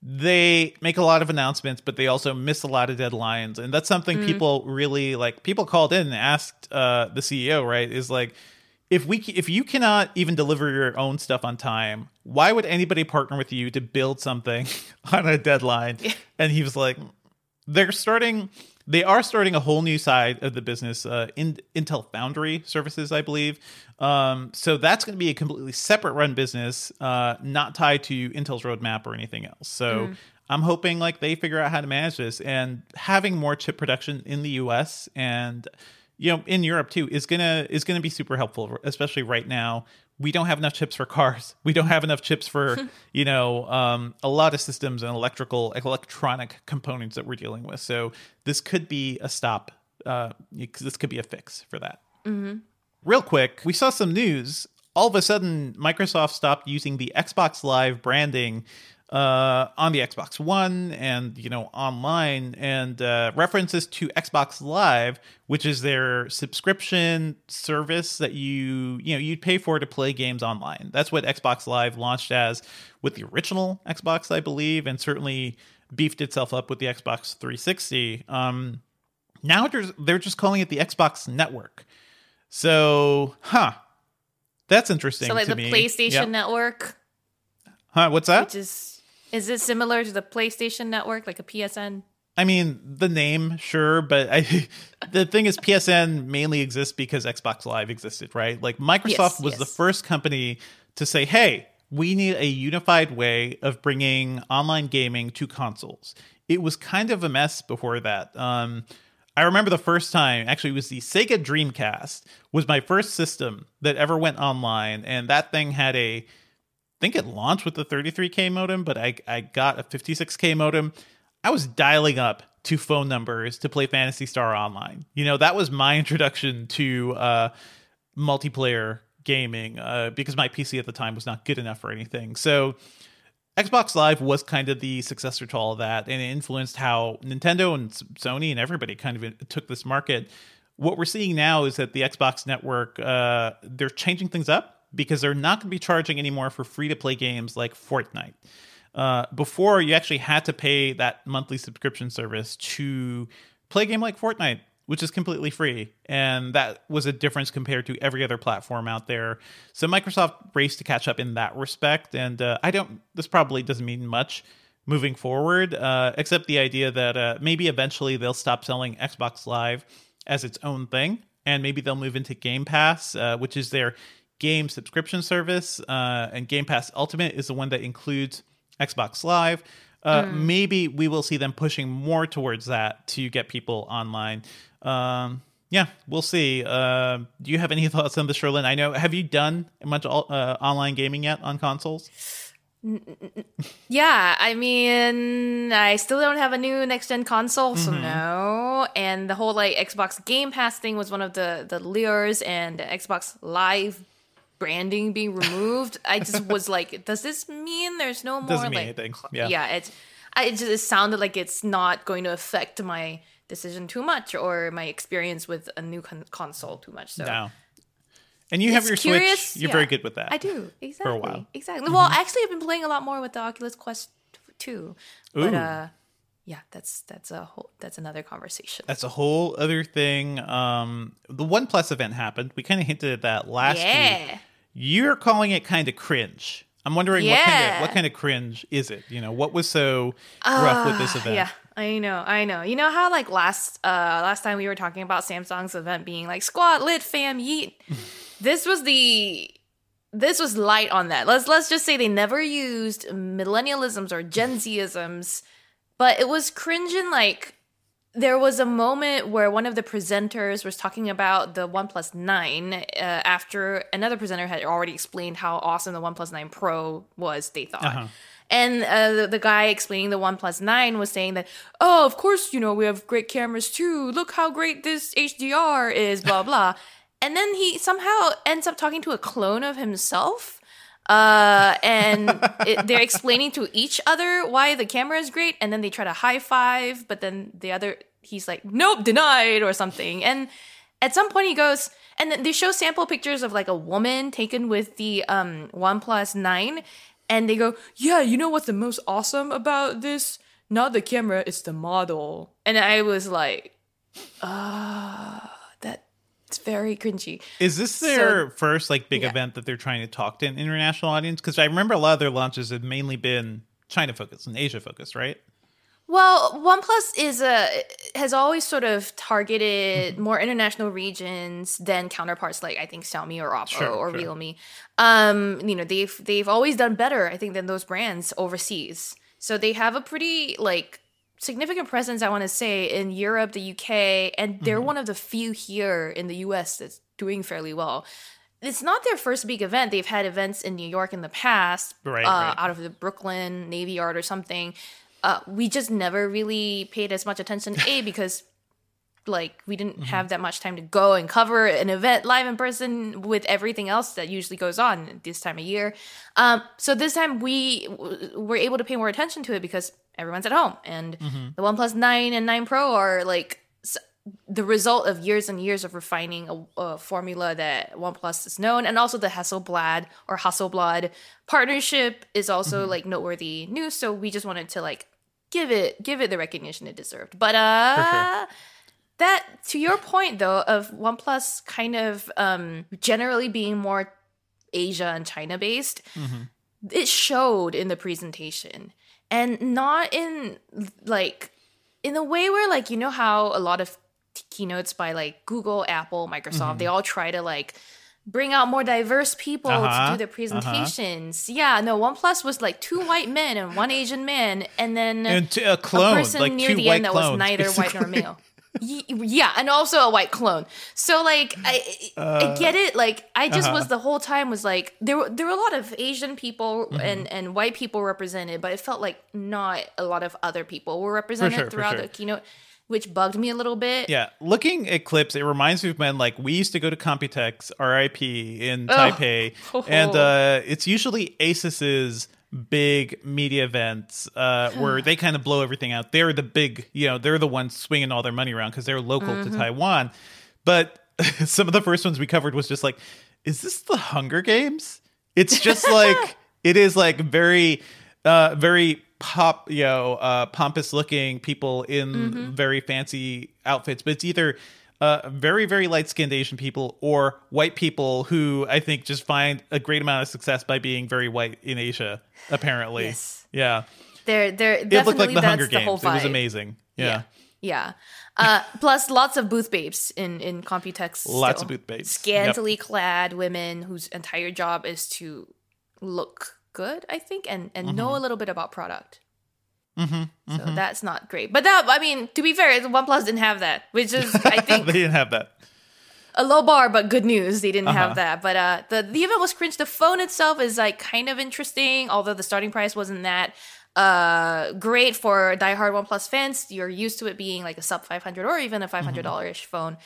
they make a lot of announcements, but they also miss a lot of deadlines. And that's something mm. people really like. People called in and asked uh, the C E O, right, is like, if we if you cannot even deliver your own stuff on time, why would anybody partner with you to build something on a deadline? Yeah. And he was like, they're starting... They are starting a whole new side of the business, uh, in Intel Foundry Services, I believe. Um, so that's going to be a completely separate run business, uh, not tied to Intel's roadmap or anything else. So mm. I'm hoping like they figure out how to manage this, and having more chip production in the U S and, you know, in Europe too is gonna is gonna be super helpful, especially right now. We don't have enough chips for cars. We don't have enough chips for, you know, um, a lot of systems and electrical, electronic components that we're dealing with. So this could be a stop. Uh, this could be a fix for that. Mm-hmm. Real quick, we saw some news. All of a sudden, Microsoft stopped using the Xbox Live branding uh, on the Xbox One and, you know, online, and uh, references to Xbox Live, which is their subscription service that you, you know, you'd pay for to play games online. That's what Xbox Live launched as with the original Xbox, I believe, and certainly beefed itself up with the Xbox three sixty. Um, now they're, they're just calling it the Xbox Network. So, huh. That's interesting to me. So like the PlayStation yep. Network? Huh, what's that? Which is... Is it similar to the PlayStation Network, like a P S N? I mean, the name, sure, but I, the thing is, P S N mainly exists because Xbox Live existed, right? Like, Microsoft yes, was yes. the first company to say, hey, we need a unified way of bringing online gaming to consoles. It was kind of a mess before that. Um, I remember the first time, actually, it was the Sega Dreamcast, was my first system that ever went online, and that thing had a... I think it launched with the thirty-three K modem, but I, I got a fifty-six K modem. I was dialing up to phone numbers to play Phantasy Star Online. You know, that was my introduction to uh, multiplayer gaming uh, because my P C at the time was not good enough for anything. So Xbox Live was kind of the successor to all of that, and it influenced how Nintendo and Sony and everybody kind of took this market. What we're seeing now is that the Xbox Network, uh, they're changing things up, because they're not going to be charging anymore for free-to-play games like Fortnite. Uh, before, you actually had to pay that monthly subscription service to play a game like Fortnite, which is completely free. And that was a difference compared to every other platform out there. So Microsoft raced to catch up in that respect. And uh, I don't, this probably doesn't mean much moving forward, uh, except the idea that uh, maybe eventually they'll stop selling Xbox Live as its own thing. And maybe they'll move into Game Pass, uh, which is their game subscription service, uh, and Game Pass Ultimate is the one that includes Xbox Live. Uh, mm. Maybe we will see them pushing more towards that to get people online. Um, Yeah, we'll see. Uh, do you have any thoughts on the Sherlyn? I know. Have you done much uh, online gaming yet on consoles? Yeah, I mean, I still don't have a new next-gen console, so mm-hmm. no. And the whole like Xbox Game Pass thing was one of the, the lures, and the Xbox Live branding being removed. I just was like, does this mean there's no more? Doesn't mean like, anything. Yeah, yeah. It's it just it sounded like it's not going to affect my decision too much or my experience with a new con- console too much. So. No. And you have your curious. Switch. You're yeah, very good with that. I do. Exactly. For a while. Exactly. Mm-hmm. Well, actually, I've been playing a lot more with the Oculus Quest two. But, Ooh. uh, yeah, that's that's a whole that's another conversation. That's a whole other thing. Um, the OnePlus event happened. We kind of hinted at that last yeah. week. You're calling it kind of cringe. I'm wondering yeah. what kind of what kind of cringe is it? You know, what was so uh, rough with this event? Yeah. I know, I know. You know how like last uh last time we were talking about Samsung's event being like squat lit fam yeet. This was the this was light on that. Let's let's just say they never used millennialisms or Gen Z-isms, but it was cringing. Like there was a moment where one of the presenters was talking about the OnePlus nine uh, after another presenter had already explained how awesome the OnePlus nine Pro was, they thought. Uh-huh. And uh, the, the guy explaining the OnePlus nine was saying that, oh, of course, you know, we have great cameras too. Look how great this H D R is, blah, blah. And then he somehow ends up talking to a clone of himself. Uh, and it, they're explaining to each other why the camera is great. And then they try to high five, but then the other, he's like, nope, denied or something. And at some point he goes, and then they show sample pictures of like a woman taken with the um, OnePlus nine. And they go, yeah, you know what's the most awesome about this? Not the camera, it's the model. And I was like, ah, uh, that's very cringy. Is this their so, first like big yeah. event that they're trying to talk to an international audience? Because I remember a lot of their launches have mainly been China focused and Asia focused, right? Well, OnePlus is a has always sort of targeted mm-hmm. more international regions than counterparts like I think Xiaomi or Oppo sure, or sure. Realme. Um, you know, they've they've always done better, I think, than those brands overseas. So they have a pretty like significant presence, I want to say, in Europe, the U K, and they're mm-hmm. one of the few here in the U S that's doing fairly well. It's not their first big event. They've had events in New York in the past, right, uh, right. out of the Brooklyn Navy Yard or something. Uh, we just never really paid as much attention, A, because like we didn't mm-hmm. have that much time to go and cover an event live in person with everything else that usually goes on this time of year. Um, so this time we w- were able to pay more attention to it because everyone's at home, and mm-hmm. the OnePlus nine and nine Pro are like the result of years and years of refining a, a formula that OnePlus is known, and also the Hasselblad or Hasselblad partnership is also mm-hmm. like noteworthy news. So we just wanted to like give it give it the recognition it deserved. But uh, sure. that to your point though of OnePlus kind of um, generally being more Asia and China based, mm-hmm. it showed in the presentation, and not in like in a way where like you know how a lot of keynotes by like Google, Apple, Microsoft, mm-hmm. they all try to like bring out more diverse people uh-huh. to do their presentations. Uh-huh. Yeah, no, OnePlus was like two white men and one Asian man, and then and t- a clone, a person like near two the white end that clones, was neither basically. white nor male. y- yeah, and also a white clone. So like, I, uh, I get it. Like, I just uh-huh. was the whole time was like there were there were a lot of Asian people mm-hmm. and and white people represented, but it felt like not a lot of other people were represented sure, throughout sure. the keynote, which bugged me a little bit. Yeah, looking at clips, it reminds me of when like we used to go to Computex, R I P in Taipei, oh. and uh, it's usually Asus's big media events uh, where they kind of blow everything out. They're the big, you know, they're the ones swinging all their money around because they're local mm-hmm. to Taiwan. But some of the first ones we covered was just like, is this the Hunger Games? It's just like it is like very, uh, very. pop, you know, uh, pompous looking people in mm-hmm. very fancy outfits, but it's either uh, very, very light skinned Asian people or white people who I think just find a great amount of success by being very white in Asia, apparently. Yes. Yeah. They're, they're it looked like the that's Hunger the whole Games. vibe. It was amazing. Yeah. Yeah. yeah. Uh, plus lots of booth babes in, in Computex. Lots still. of booth babes. Scantily yep. clad women whose entire job is to look good, I think, and, and mm-hmm. know a little bit about product. Mm-hmm, mm-hmm. So that's not great. But that, I mean, to be fair, the OnePlus didn't have that, which is, I think... They didn't have that. A low bar, but good news. They didn't uh-huh. have that. But uh, the, the event was cringe. The phone itself is like kind of interesting, although the starting price wasn't that uh, great for diehard OnePlus fans. You're used to it being like a sub five hundred or even a five hundred dollars-ish mm-hmm. phone.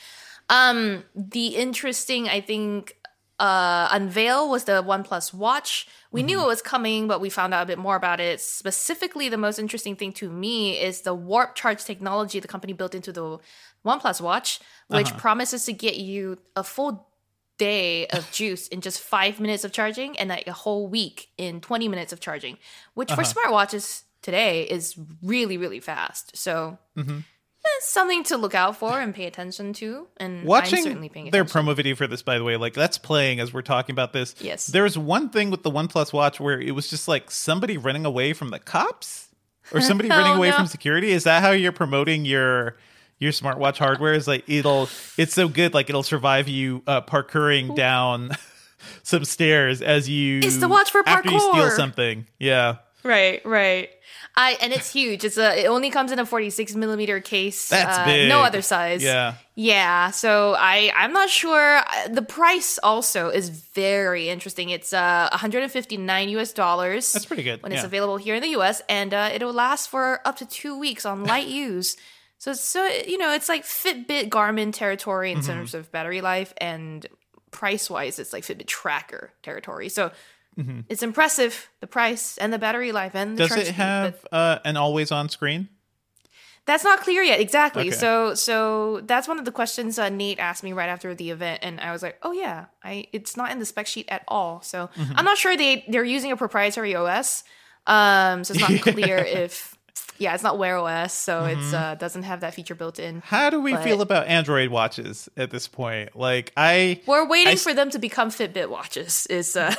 Um, the interesting, I think, uh, unveil was the OnePlus Watch. We mm-hmm. knew it was coming, but we found out a bit more about it. Specifically, the most interesting thing to me is the Warp Charge technology the company built into the OnePlus Watch, which uh-huh. promises to get you a full day of juice in just five minutes of charging and like a whole week in twenty minutes of charging, which uh-huh. for smartwatches today is really, really fast. So mm-hmm. it's something to look out for and pay attention to. And watching I'm certainly paying their attention. promo video for this, by the way, like that's playing as we're talking about this. Yes. There's one thing with the OnePlus Watch where it was just like somebody running away from the cops or somebody oh, running away no. from security. Is that how you're promoting your... Your smartwatch hardware is like it'll it's so good like it'll survive you uh, parkouring down some stairs as you it's the watch for parkour after you steal something. Yeah, right, right. I and it's huge. It's a it only comes in a forty-six millimeter case. That's uh, big. No other size. Yeah, yeah. So I I'm not sure. The price also is very interesting. It's uh one hundred fifty-nine U S dollars. That's pretty good when yeah. it's available here in the U S, and uh, it'll last for up to two weeks on light use. So, so you know, it's like Fitbit Garmin territory in mm-hmm. terms of battery life, and price-wise, it's like Fitbit Tracker territory. So mm-hmm. it's impressive, the price and the battery life and the Does charge it speed, have uh, an always-on screen? That's not clear yet, exactly. Okay. So, so that's one of the questions uh, Nate asked me right after the event, and I was like, "Oh yeah, I it's not in the spec sheet at all." So mm-hmm. I'm not sure they they're using a proprietary O S, um, so it's not clear if. Yeah, it's not Wear O S, so mm-hmm. it's uh, doesn't have that feature built in. How do we but feel about Android watches at this point? Like, I we're waiting I, for them to become Fitbit watches. Is uh...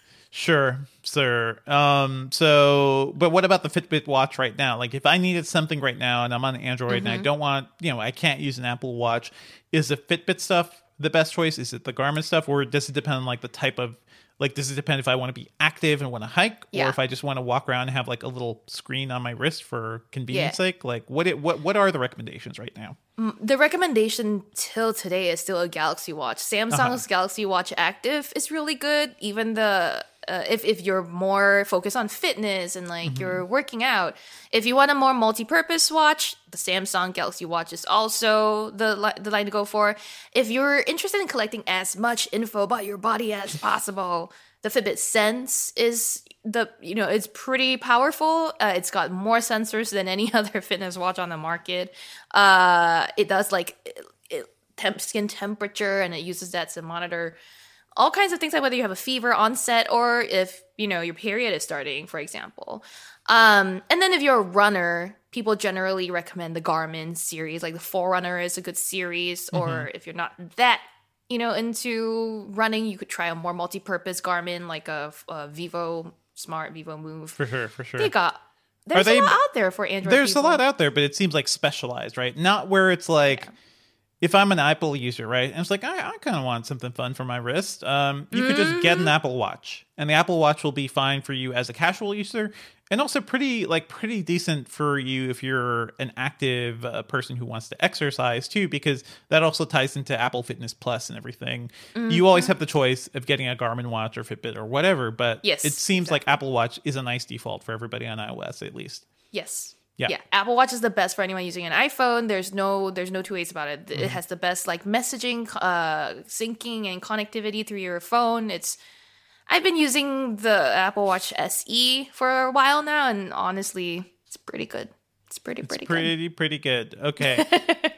sure, sir. Um, so, but what about the Fitbit watch right now? Like, if I needed something right now and I'm on Android mm-hmm. and I don't want, you know, I can't use an Apple Watch, is the Fitbit stuff the best choice? Is it the Garmin stuff, or does it depend on like the type of Like, does it depend if I want to be active and want to hike, yeah. or if I just want to walk around and have like a little screen on my wrist for convenience yeah. sake? Like, what it, what what are the recommendations right now? The recommendation till today is still a Galaxy Watch. Samsung's uh-huh. Galaxy Watch Active is really good. Even the uh, if if you're more focused on fitness and like mm-hmm. you're working out, if you want a more multi-purpose watch, the Samsung Galaxy Watch is also the li- the line to go for. If you're interested in collecting as much info about your body as possible, the Fitbit Sense is the you know it's pretty powerful. Uh, it's got more sensors than any other fitness watch on the market. Uh, it does like it, it, temp, skin temperature, and it uses that to monitor all kinds of things, like whether you have a fever onset or if you know your period is starting, for example. Um, and then if you're a runner, people generally recommend the Garmin series, like the Forerunner is a good series. Mm-hmm. Or if you're not that you know into running, you could try a more multi-purpose Garmin, like a, a Vivo Smart, Vivo Move. For sure, for sure. They got there's they, a lot out there for Android. There's people. a lot out there, but it seems like specialized, right? Not where it's like. Yeah. If I'm an Apple user, right, and it's like, I, I kind of want something fun for my wrist, um, you mm-hmm. could just get an Apple Watch, and the Apple Watch will be fine for you as a casual user, and also pretty, like, pretty decent for you if you're an active uh, person who wants to exercise, too, because that also ties into Apple Fitness Plus and everything. Mm-hmm. You always have the choice of getting a Garmin watch or Fitbit or whatever, but yes, it seems exactly. like Apple Watch is a nice default for everybody on iOS, at least. Yes. Yeah. yeah, Apple Watch is the best for anyone using an iPhone. There's no, there's no two ways about it. Mm-hmm. It has the best like messaging, uh, syncing, and connectivity through your phone. It's, I've been using the Apple Watch S E for a while now, and honestly, it's pretty good. It's pretty, it's pretty, pretty, good. pretty good. Okay.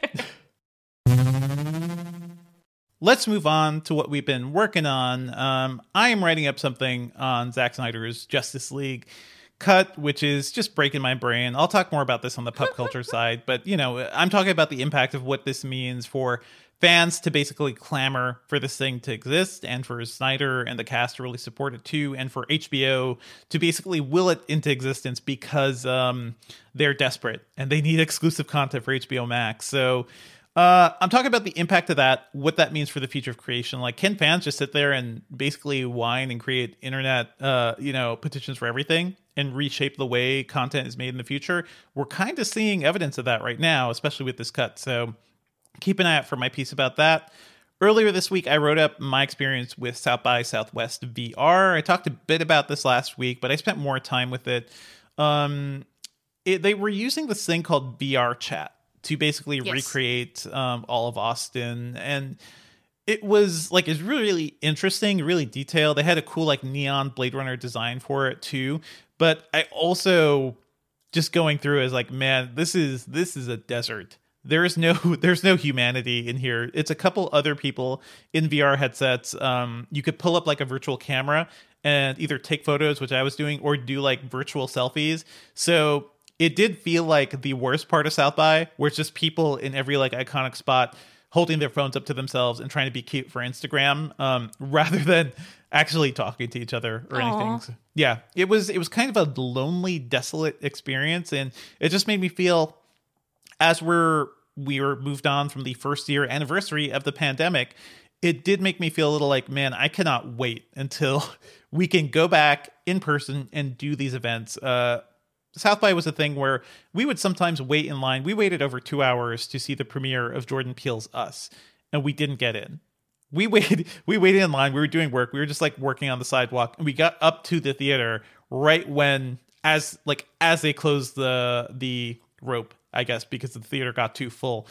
Let's move on to what we've been working on. Um, I am writing up something on Zack Snyder's Justice League cut, which is just breaking my brain. I'll talk more about this on the pop culture side, but you know, I'm talking about the impact of what this means for fans to basically clamor for this thing to exist, and for Snyder and the cast to really support it too, and for H B O to basically will it into existence because um, they're desperate and they need exclusive content for H B O Max. So Uh, I'm talking about the impact of that, what that means for the future of creation. Like, can fans just sit there and basically whine and create internet, uh, you know, petitions for everything and reshape the way content is made in the future? We're kind of seeing evidence of that right now, especially with this cut. So keep an eye out for my piece about that. Earlier this week, I wrote up my experience with South by Southwest V R. I talked a bit about this last week, but I spent more time with it. Um, it they were using this thing called V R Chat to basically yes. recreate um, all of Austin. And it was like, it's really, really interesting, really detailed. They had a cool like neon Blade Runner design for it too. But I also just going through is like, man, this is, this is a desert. There is no, there's no humanity in here. It's a couple other people in V R headsets. Um, you could pull up like a virtual camera and either take photos, which I was doing, or do like virtual selfies. So it did feel like the worst part of South by, where it's just people in every like iconic spot holding their phones up to themselves and trying to be cute for Instagram, um, rather than actually talking to each other or Aww. anything. So, yeah, it was it was kind of a lonely, desolate experience, and it just made me feel, as we're we were moved on from the first year anniversary of the pandemic, it did make me feel a little like, man, I cannot wait until we can go back in person and do these events. Uh, South by was a thing where we would sometimes wait in line. We waited over two hours to see the premiere of Jordan Peele's Us, and we didn't get in. We waited, we waited in line. We were doing work. We were just like working on the sidewalk, and we got up to the theater right when, as like as they closed the the rope, I guess, because the theater got too full.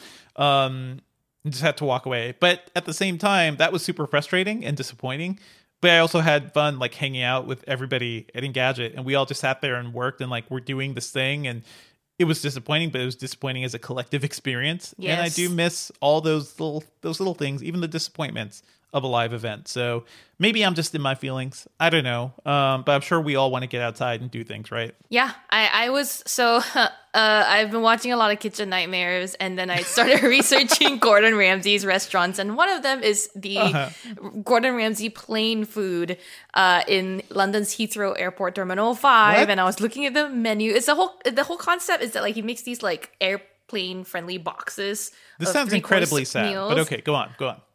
Um, and just had to walk away. But at the same time, that was super frustrating and disappointing. But I also had fun, like, hanging out with everybody at Engadget, and we all just sat there and worked, and, like, we're doing this thing, and it was disappointing, but it was disappointing as a collective experience. Yes. And I do miss all those little those little things, even the disappointments of a live event. So maybe I'm just in my feelings. I don't know. Um, but I'm sure we all want to get outside and do things, right? Yeah, I, I was, so uh, I've been watching a lot of Kitchen Nightmares, and then I started researching Gordon Ramsay's restaurants, and one of them is the uh-huh. Gordon Ramsay plain food uh, in London's Heathrow Airport Terminal five, what? And I was looking at the menu. It's the whole, the whole concept is that, like, he makes these, like, airplane friendly boxes. This sounds incredibly sad, meals. But okay, go on, go on.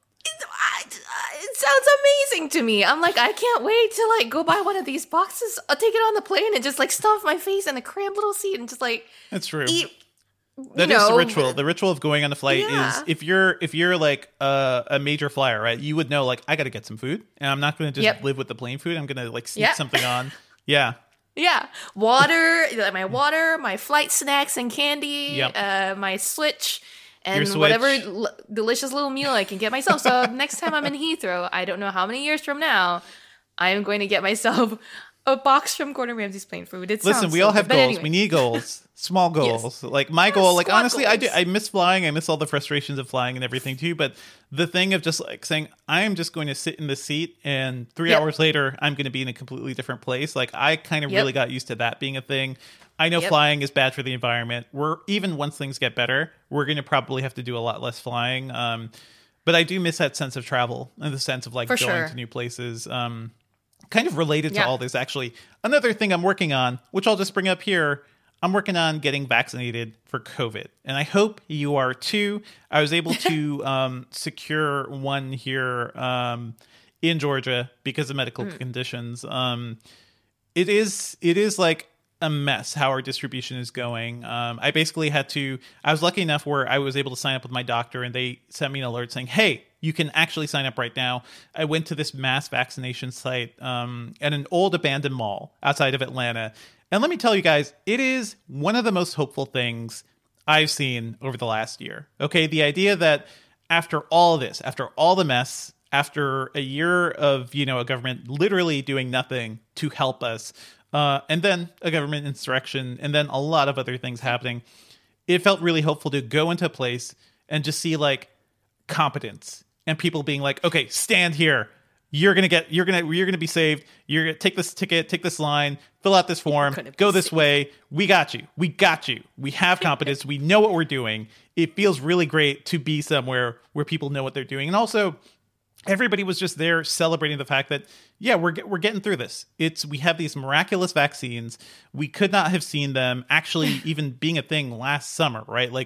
It sounds amazing to me. I'm like, I can't wait to like go buy one of these boxes. I'll take it on the plane and just like stuff my face in a cramped little seat and just like that's true. Eat, that is know. the ritual. The ritual of going on a flight yeah. is if you're if you're like a, a major flyer, right? You would know like I got to get some food, and I'm not going to just yep. live with the plane food. I'm going to like sneak yep. something on. Yeah. Yeah, water, my water, my flight snacks and candy, yep. uh, my Switch. And whatever l- delicious little meal I can get myself. So next time I'm in Heathrow, I don't know how many years from now, I am going to get myself a box from Gordon Ramsay's plain food. It Listen, we so all have good. goals. Anyway. We need goals. Small goals. Yes. Like my yeah, goal, like honestly, goals. I do. I miss flying. I miss all the frustrations of flying and everything too. But the thing of just like saying, I am just going to sit in the seat, and three yep. hours later, I'm going to be in a completely different place. Like I kind of yep. really got used to that being a thing. I know yep. flying is bad for the environment. We're even once things get better, we're going to probably have to do a lot less flying. Um, but I do miss that sense of travel and the sense of like for going sure. to new places. Um, kind of related yeah. to all this, actually. Another thing I'm working on, which I'll just bring up here, I'm working on getting vaccinated for COVID, and I hope you are too. I was able to um, secure one here um, in Georgia because of medical mm. conditions. Um, it is it is like a mess how our distribution is going. Um, I basically had to, I was lucky enough where I was able to sign up with my doctor, and they sent me an alert saying, hey, you can actually sign up right now. I went to this mass vaccination site um, at an old abandoned mall outside of Atlanta. And let me tell you guys, it is one of the most hopeful things I've seen over the last year. Okay, the idea that after all this, after all the mess, after a year of, you know, a government literally doing nothing to help us, uh, and then a government insurrection, and then a lot of other things happening, it felt really hopeful to go into a place and just see like competence and people being like, okay, stand here. You're gonna get. You're gonna. You're gonna be saved. You're gonna take this ticket. Take this line. Fill out this form. Go this saved. way. We got you. We got you. We have competence. We know what we're doing. It feels really great to be somewhere where people know what they're doing, and also everybody was just there celebrating the fact that yeah, we're we're getting through this. It's we have these miraculous vaccines. We could not have seen them actually even being a thing last summer, right? Like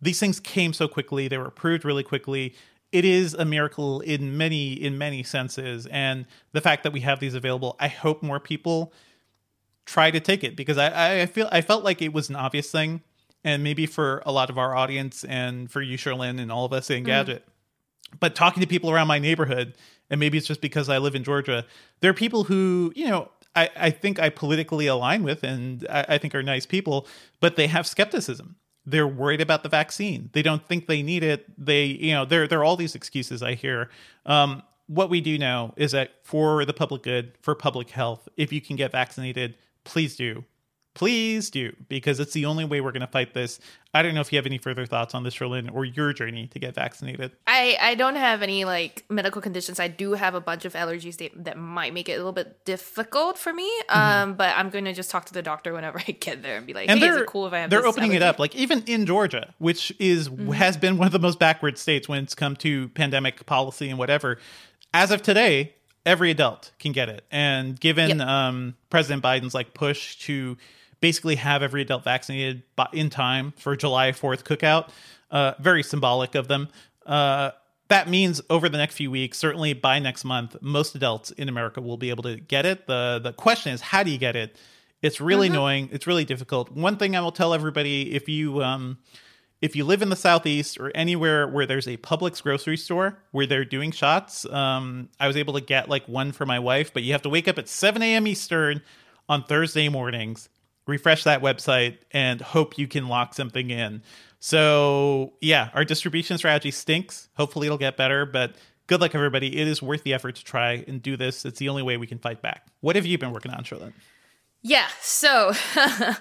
these things came so quickly. They were approved really quickly. It is a miracle in many, in many senses. And the fact that we have these available, I hope more people try to take it, because I, I feel I felt like it was an obvious thing. And maybe for a lot of our audience and for you, Cherlynn, and all of us in Engadget. Mm. But talking to people around my neighborhood, and maybe it's just because I live in Georgia, there are people who, you know, I, I think I politically align with, and I, I think are nice people, but they have skepticism. They're worried about the vaccine. They don't think they need it. They, you know, there, there are all these excuses I hear. Um, what we do know is that for the public good, for public health, if you can get vaccinated, please do. Please do, because it's the only way we're going to fight this. I don't know if you have any further thoughts on this, Cherlynn, or your journey to get vaccinated. I, I don't have any like medical conditions. I do have a bunch of allergies that, that might make it a little bit difficult for me. Mm-hmm. Um, but I'm going to just talk to the doctor whenever I get there and be like, and hey, is it cool if I have They're this opening allergy? it up, like even in Georgia, which is mm-hmm. has been one of the most backward states when it's come to pandemic policy and whatever. As of today, every adult can get it. And given yep. um, President Biden's like push to basically have every adult vaccinated in time for July fourth cookout, uh, very symbolic of them. Uh, that means over the next few weeks, certainly by next month, most adults in America will be able to get it. The the question is, how do you get it? It's really mm-hmm. annoying. It's really difficult. One thing I will tell everybody, if you um, if you live in the Southeast or anywhere where there's a Publix grocery store where they're doing shots, um, I was able to get like one for my wife, but you have to wake up at seven a.m. Eastern on Thursday mornings, refresh that website, and hope you can lock something in. So yeah, our distribution strategy stinks. Hopefully it'll get better, but good luck, everybody. It is worth the effort to try and do this. It's the only way we can fight back. What have you been working on, Cherlynn? Yeah, so uh,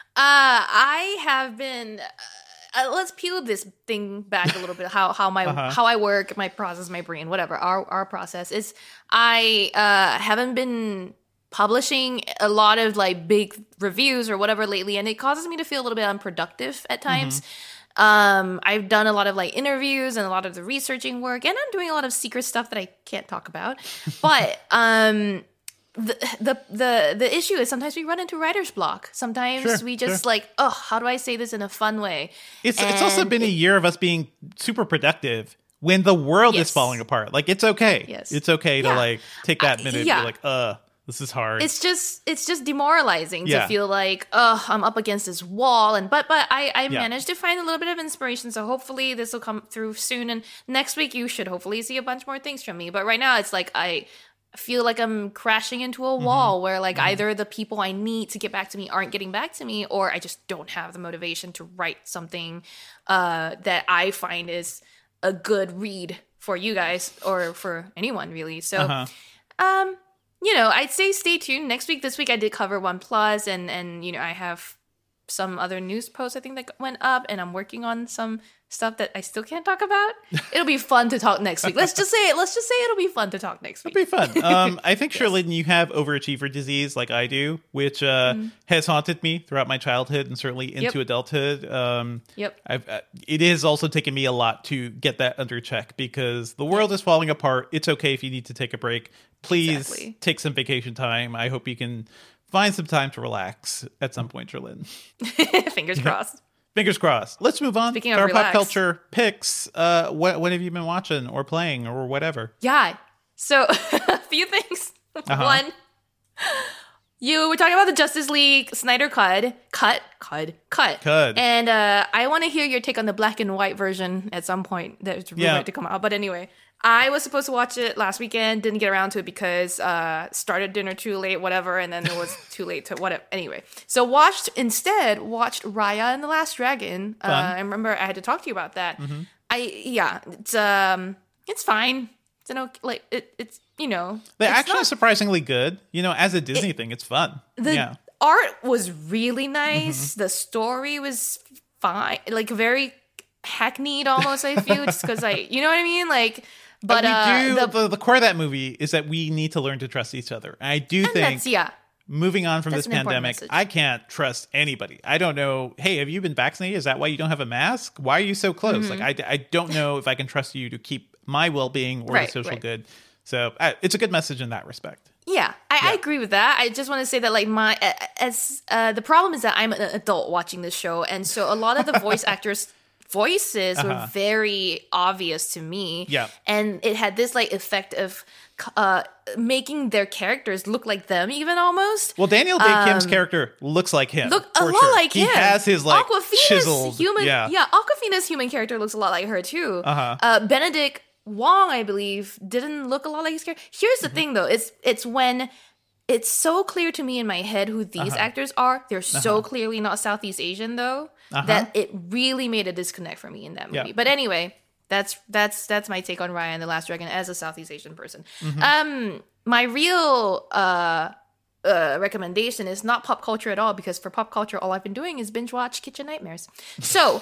I have been... Uh, let's peel this thing back a little bit. How how my uh-huh. how I work, my process, my brain, whatever. Our our process is I uh, haven't been publishing a lot of like big reviews or whatever lately, and it causes me to feel a little bit unproductive at times. Mm-hmm. Um, I've done a lot of like interviews and a lot of the researching work, and I'm doing a lot of secret stuff that I can't talk about. But um, the the the the issue is sometimes we run into writer's block. Sometimes sure, we just sure. like, oh, how do I say this in a fun way? It's and it's also been it, a year of us being super productive when the world yes. is falling apart. Like it's okay. Yes. It's okay yeah. to like take that minute uh, yeah. and be like, uh, this is hard. It's just it's just demoralizing yeah. to feel like, oh, I'm up against this wall. And but but I, I yeah. managed to find a little bit of inspiration. So hopefully this will come through soon. And next week you should hopefully see a bunch more things from me. But right now it's like I feel like I'm crashing into a wall mm-hmm. where like mm-hmm. either the people I need to get back to me aren't getting back to me, or I just don't have the motivation to write something uh, that I find is a good read for you guys or for anyone really. So, uh-huh. um, you know, I'd say stay tuned. Next week, this week I did cover OnePlus, and and you know I have some other news posts I think that went up, and I'm working on some stuff that I still can't talk about. It'll be fun to talk next week. Let's just say it. Let's just say it'll be fun to talk next week. It'll be fun. Um, I think, yes. Cherlynn, you have overachiever disease like I do, which uh, mm. has haunted me throughout my childhood and certainly into yep. adulthood. Um, yep. I've, uh, it has also taken me a lot to get that under check because the world is falling apart. It's okay if you need to take a break. Please exactly. take some vacation time. I hope you can find some time to relax at some point, Cherlynn. Fingers crossed. Fingers crossed. Let's move on Speaking to of our relax. pop culture picks. Uh, what, what have you been watching or playing or whatever? Yeah. So a few things. Uh-huh. One, you were talking about the Justice League Snyder cut, cut, cut, cut, cut. And uh, I want to hear your take on the black and white version at some point. That's rumored yeah. to come out. But anyway, I was supposed to watch it last weekend, didn't get around to it because uh, started dinner too late, whatever, and then it was too late to whatever. Anyway, so watched instead watched Raya and the Last Dragon. Uh, I remember I had to talk to you about that. Mm-hmm. I yeah, it's um, it's fine. It's an okay, like it, it's you know the action not, is surprisingly good. You know, as a Disney it, thing, it's fun. The yeah. art was really nice. Mm-hmm. The story was fine, like very hackneyed almost. I feel just because I, you know what I mean, like. But we uh, do, the, the, the core of that movie is that we need to learn to trust each other. And I do think, yeah, moving on from that's this pandemic, I can't trust anybody. I don't know. Hey, have you been vaccinated? Is that why you don't have a mask? Why are you so close? Mm-hmm. Like, I, I don't know if I can trust you to keep my well-being or right, the social right. good. So uh, it's a good message in that respect. Yeah, I, yeah. I agree with that. I just want to say that, like, my as uh, the problem is that I'm an adult watching this show, and so a lot of the voice actors voices uh-huh. were very obvious to me. Yeah. And it had this like effect of uh, making their characters look like them even almost. Well, Daniel Day um, Kim's character looks like him. Look a lot sure. like he him. He has his like Awkwafina's chiseled. Human, yeah. yeah, Awkwafina's human character looks a lot like her too. Uh-huh. Uh, Benedict Wong, I believe, didn't look a lot like his character. Here's the mm-hmm. thing though, it's it's when it's so clear to me in my head who these uh-huh. actors are. They're uh-huh. so clearly not Southeast Asian though, uh-huh. that it really made a disconnect for me in that movie. Yeah. But anyway, that's that's that's my take on Raya and the Last Dragon as a Southeast Asian person. Mm-hmm. Um, my real uh, uh, recommendation is not pop culture at all, because for pop culture, all I've been doing is binge watch Kitchen Nightmares. So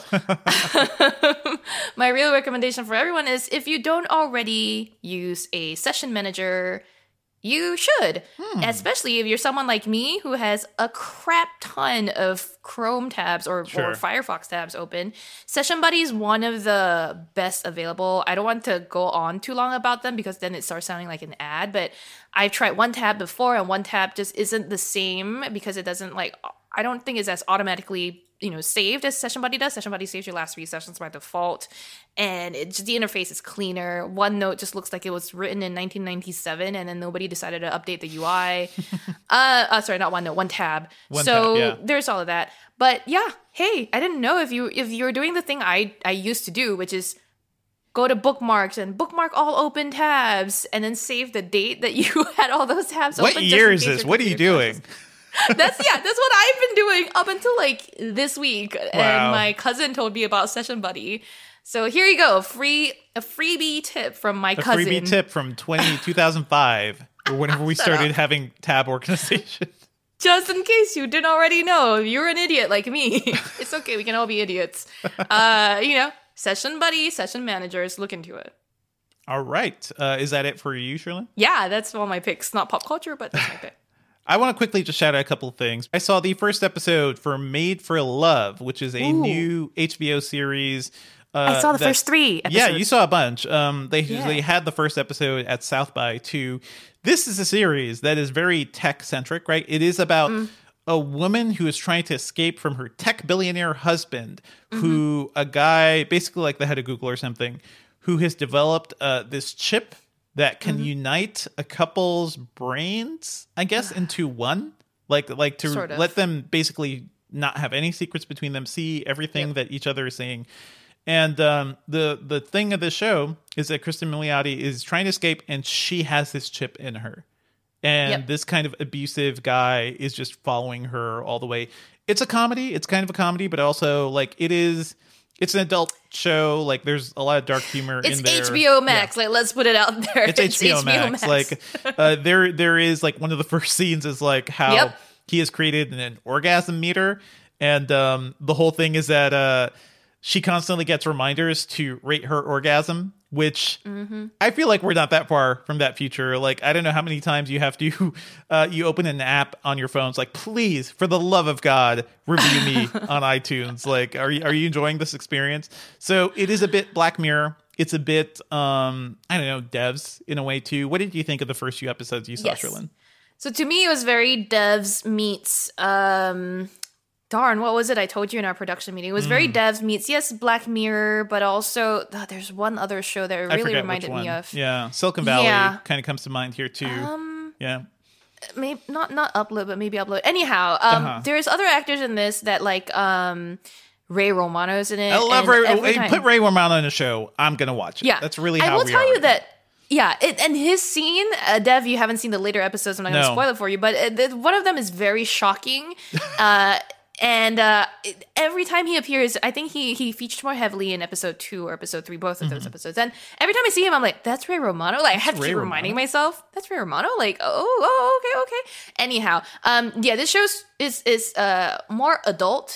my real recommendation for everyone is, if you don't already use a session manager, you should, hmm. especially if you're someone like me who has a crap ton of Chrome tabs or, sure. or Firefox tabs open. Session Buddy is one of the best available. I don't want to go on too long about them because then it starts sounding like an ad, but I've tried one tab before and one tab just isn't the same because it doesn't like, I don't think it's as automatically, you know, saved as Session Buddy does. Session Buddy saves your last three sessions by default, and it just, the interface is cleaner. OneNote just looks like it was written in nineteen ninety-seven, and then nobody decided to update the U I. uh, uh, sorry, not OneNote, OneTab. One so tab, yeah. There's all of that. But yeah, hey, I didn't know if you if you're doing the thing I I used to do, which is go to bookmarks and bookmark all open tabs, and then save the date that you had all those tabs what open. What year is this? What are you doing? Classes. That's yeah, that's what I've been doing up until like this week. Wow. And my cousin told me about Session Buddy. So here you go, free a freebie tip from my a cousin. A freebie tip from twenty, two thousand five, or whenever we started having tab organization. Just in case you didn't already know, you're an idiot like me. It's okay, we can all be idiots. Uh, you know, Session Buddy, Session Managers, look into it. All right. Uh, is that it for you, Cherlynn? Yeah, that's all my picks. Not pop culture, but that's my pick. I want to quickly just shout out a couple of things. I saw the first episode for Made for Love, which is a Ooh. new H B O series. Uh, I saw the that, first three episodes. Yeah, you saw a bunch. Um, they yeah. they had the first episode at South by too. This is a series that is very tech-centric, right? It is about mm. a woman who is trying to escape from her tech billionaire husband, mm-hmm. who a guy, basically like the head of Google or something, who has developed uh, this chip that can mm-hmm. unite a couple's brains, I guess, into one. Like like to sort of. Let them basically not have any secrets between them, see everything yep. that each other is saying. And um, the the thing of the show is that Kristen Milioti is trying to escape, and she has this chip in her. And yep. this kind of abusive guy is just following her all the way. It's a comedy. It's kind of a comedy, but also like it is... It's an adult show. Like, there's a lot of dark humor it's in there. It's H B O Max. Yeah. Like, let's put it out there. It's, it's H B O, H B O Max. Max. Like, uh, there, there is like one of the first scenes is like how yep. he has created an orgasm meter, and um, the whole thing is that uh, she constantly gets reminders to rate her orgasm. Which mm-hmm. I feel like we're not that far from that future. Like, I don't know how many times you have to, uh, you open an app on your phone. It's like, please, for the love of God, review me on iTunes. Like, are you, are you enjoying this experience? So it is a bit Black Mirror. It's a bit, um, I don't know, Devs in a way too. What did you think of the first few episodes you saw, yes. Cherlynn? So to me, it was very Devs meets, um, darn, what was it I told you in our production meeting? It was very mm. Devs meets, yes, Black Mirror, but also oh, there's one other show that it really reminded me of. Yeah, Silicon Valley yeah. kind of comes to mind here too. Um, yeah. Maybe not not Upload, but maybe Upload. Anyhow, um, uh-huh. there's other actors in this that like um, Ray Romano's in it. I love Ray. Hey, put Ray Romano in a show. I'm gonna watch it. Yeah, that's really how I will we tell are. you that. Yeah, it, and his scene, uh, Dev, you haven't seen the later episodes. I'm not going to no. spoil it for you, but it, one of them is very shocking. uh, And uh, every time he appears, I think he he featured more heavily in episode two or episode three, both of mm-hmm. those episodes. And every time I see him, I'm like, that's Ray Romano. Like, that's I have to Ray keep Romano. reminding myself, that's Ray Romano. Like, oh, oh, okay, okay. Anyhow, um, yeah, this show is is uh more adult,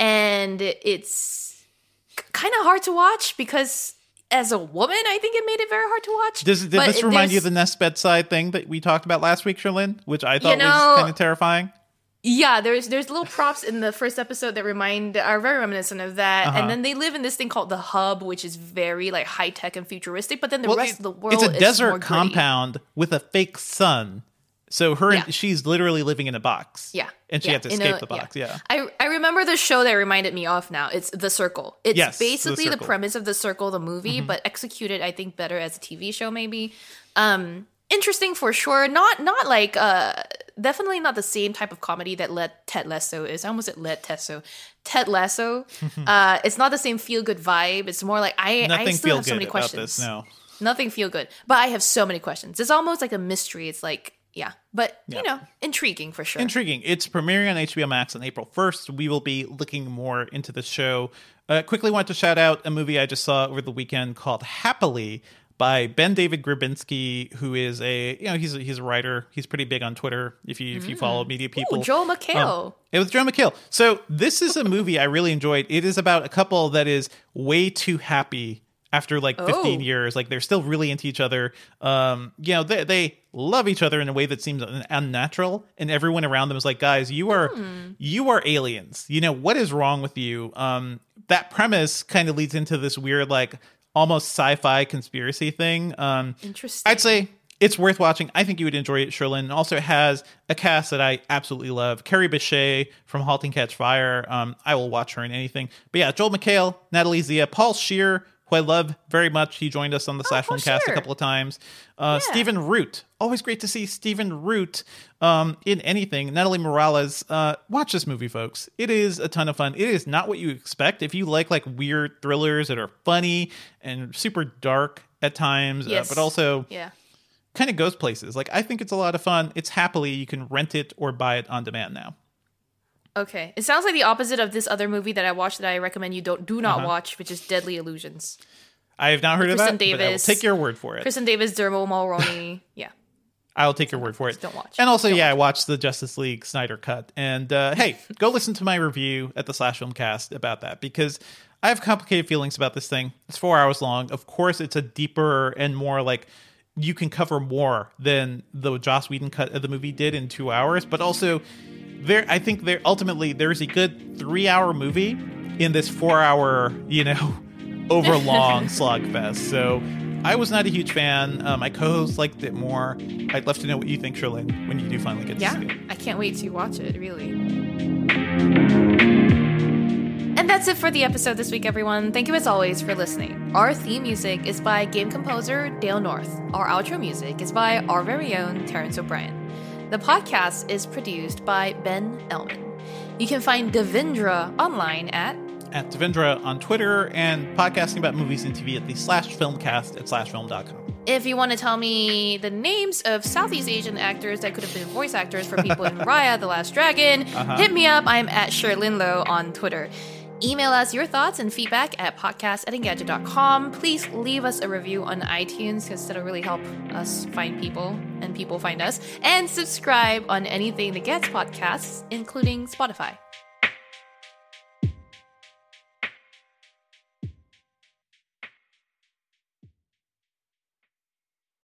and it's kind of hard to watch because as a woman, I think it made it very hard to watch. Does did this remind you of the Nest Bedside thing that we talked about last week, Cherlynn? Which I thought you know, was kind of terrifying. Yeah, there's there's little props in the first episode that remind are very reminiscent of that, uh-huh. and then they live in this thing called the Hub, which is very like high tech and futuristic. But then the well, rest it, of the world, it's a is desert more compound gritty. with a fake sun. So her, yeah. she's literally living in a box. Yeah, and she yeah. had to escape a, the box. Yeah, yeah. I I remember the show that reminded me of now. It's The Circle. It's yes, basically the, the premise of The Circle, the movie, mm-hmm. but executed, I think, better as a T V show, maybe. Um, interesting for sure. Not not like uh, definitely not the same type of comedy that led Ted Lasso is. I almost said led Tesso. Ted Lasso. uh, it's not the same feel good vibe. It's more like I Nothing I still feel have so good many about questions. This, no. Nothing feel good, but I have so many questions. It's almost like a mystery. It's like. Yeah, but, you yep. know, intriguing for sure. Intriguing. It's premiering on H B O Max on April first. We will be looking more into the show. Uh, quickly want to shout out a movie I just saw over the weekend called Happily by Ben David Grabinski, who is a, you know, he's a, he's a writer. He's pretty big on Twitter if you, mm. if you follow media people. Ooh, Joel McHale. Um, it was Joel McHale. So this is a movie I really enjoyed. It is about a couple that is way too happy after like fifteen oh. years. Like they're still really into each other. Um, you know, they, they love each other in a way that seems unnatural, and everyone around them is like, guys, you are mm. you are aliens. You know, what is wrong with you? Um, that premise kind of leads into this weird, like almost sci-fi conspiracy thing. Um, Interesting. I'd say it's worth watching. I think you would enjoy it, Sherlyn. It also has a cast that I absolutely love. Carrie Bechet from *Halt and Catch Fire*. Um, I will watch her in anything. But yeah, Joel McHale, Natalie Zia, Paul Scheer, who I love very much. He joined us on the oh, Slash Film Cast a couple of times. Uh, yeah. Stephen Root. Always great to see Stephen Root um, in anything. Natalie Morales. Uh, watch this movie, folks. It is a ton of fun. It is not what you expect. If you like like weird thrillers that are funny and super dark at times, yes. uh, but also yeah. kind of goes places. Like, I think it's a lot of fun. It's Happily. You can rent it or buy it on demand now. Okay. It sounds like the opposite of this other movie that I watched that I recommend you don't do not uh-huh. watch, which is Deadly Illusions. I have not heard Kristen of that, Davis, but I will take your word for it. Kristen Davis, Dermot Mulroney. Yeah. I will take your word for it. Don't watch. And also, don't yeah, watch. I watched the Justice League Snyder Cut. And uh, hey, go listen to my review at the Slash Film Cast about that, because I have complicated feelings about this thing. It's four hours long. Of course, it's a deeper and more like, you can cover more than the Joss Whedon cut of the movie did in two hours. But also, there, I think there ultimately there's a good three-hour movie in this four-hour, you know, overlong slogfest. So I was not a huge fan. Um, my co-host liked it more. I'd love to know what you think, Sherlyn, when you do finally get to yeah, see it. I can't wait to watch it, really. And that's it for the episode this week, everyone. Thank you as always for listening. Our theme music is by game composer Dale North. Our outro music is by our very own Terrence O'Brien. The podcast is produced by Ben Ellman. You can find Devindra online at at Devindra on Twitter, and podcasting about movies and T V at the Slash Filmcast at slash film dot com. If you want to tell me the names of Southeast Asian actors that could have been voice actors for people in Raya, The Last Dragon, uh-huh. hit me up. I'm at Sherlyn Low on Twitter. Email us your thoughts and feedback at podcast at engadget dot com. Please leave us a review on iTunes, because that'll really help us find people and people find us. And subscribe on anything that gets podcasts, including Spotify.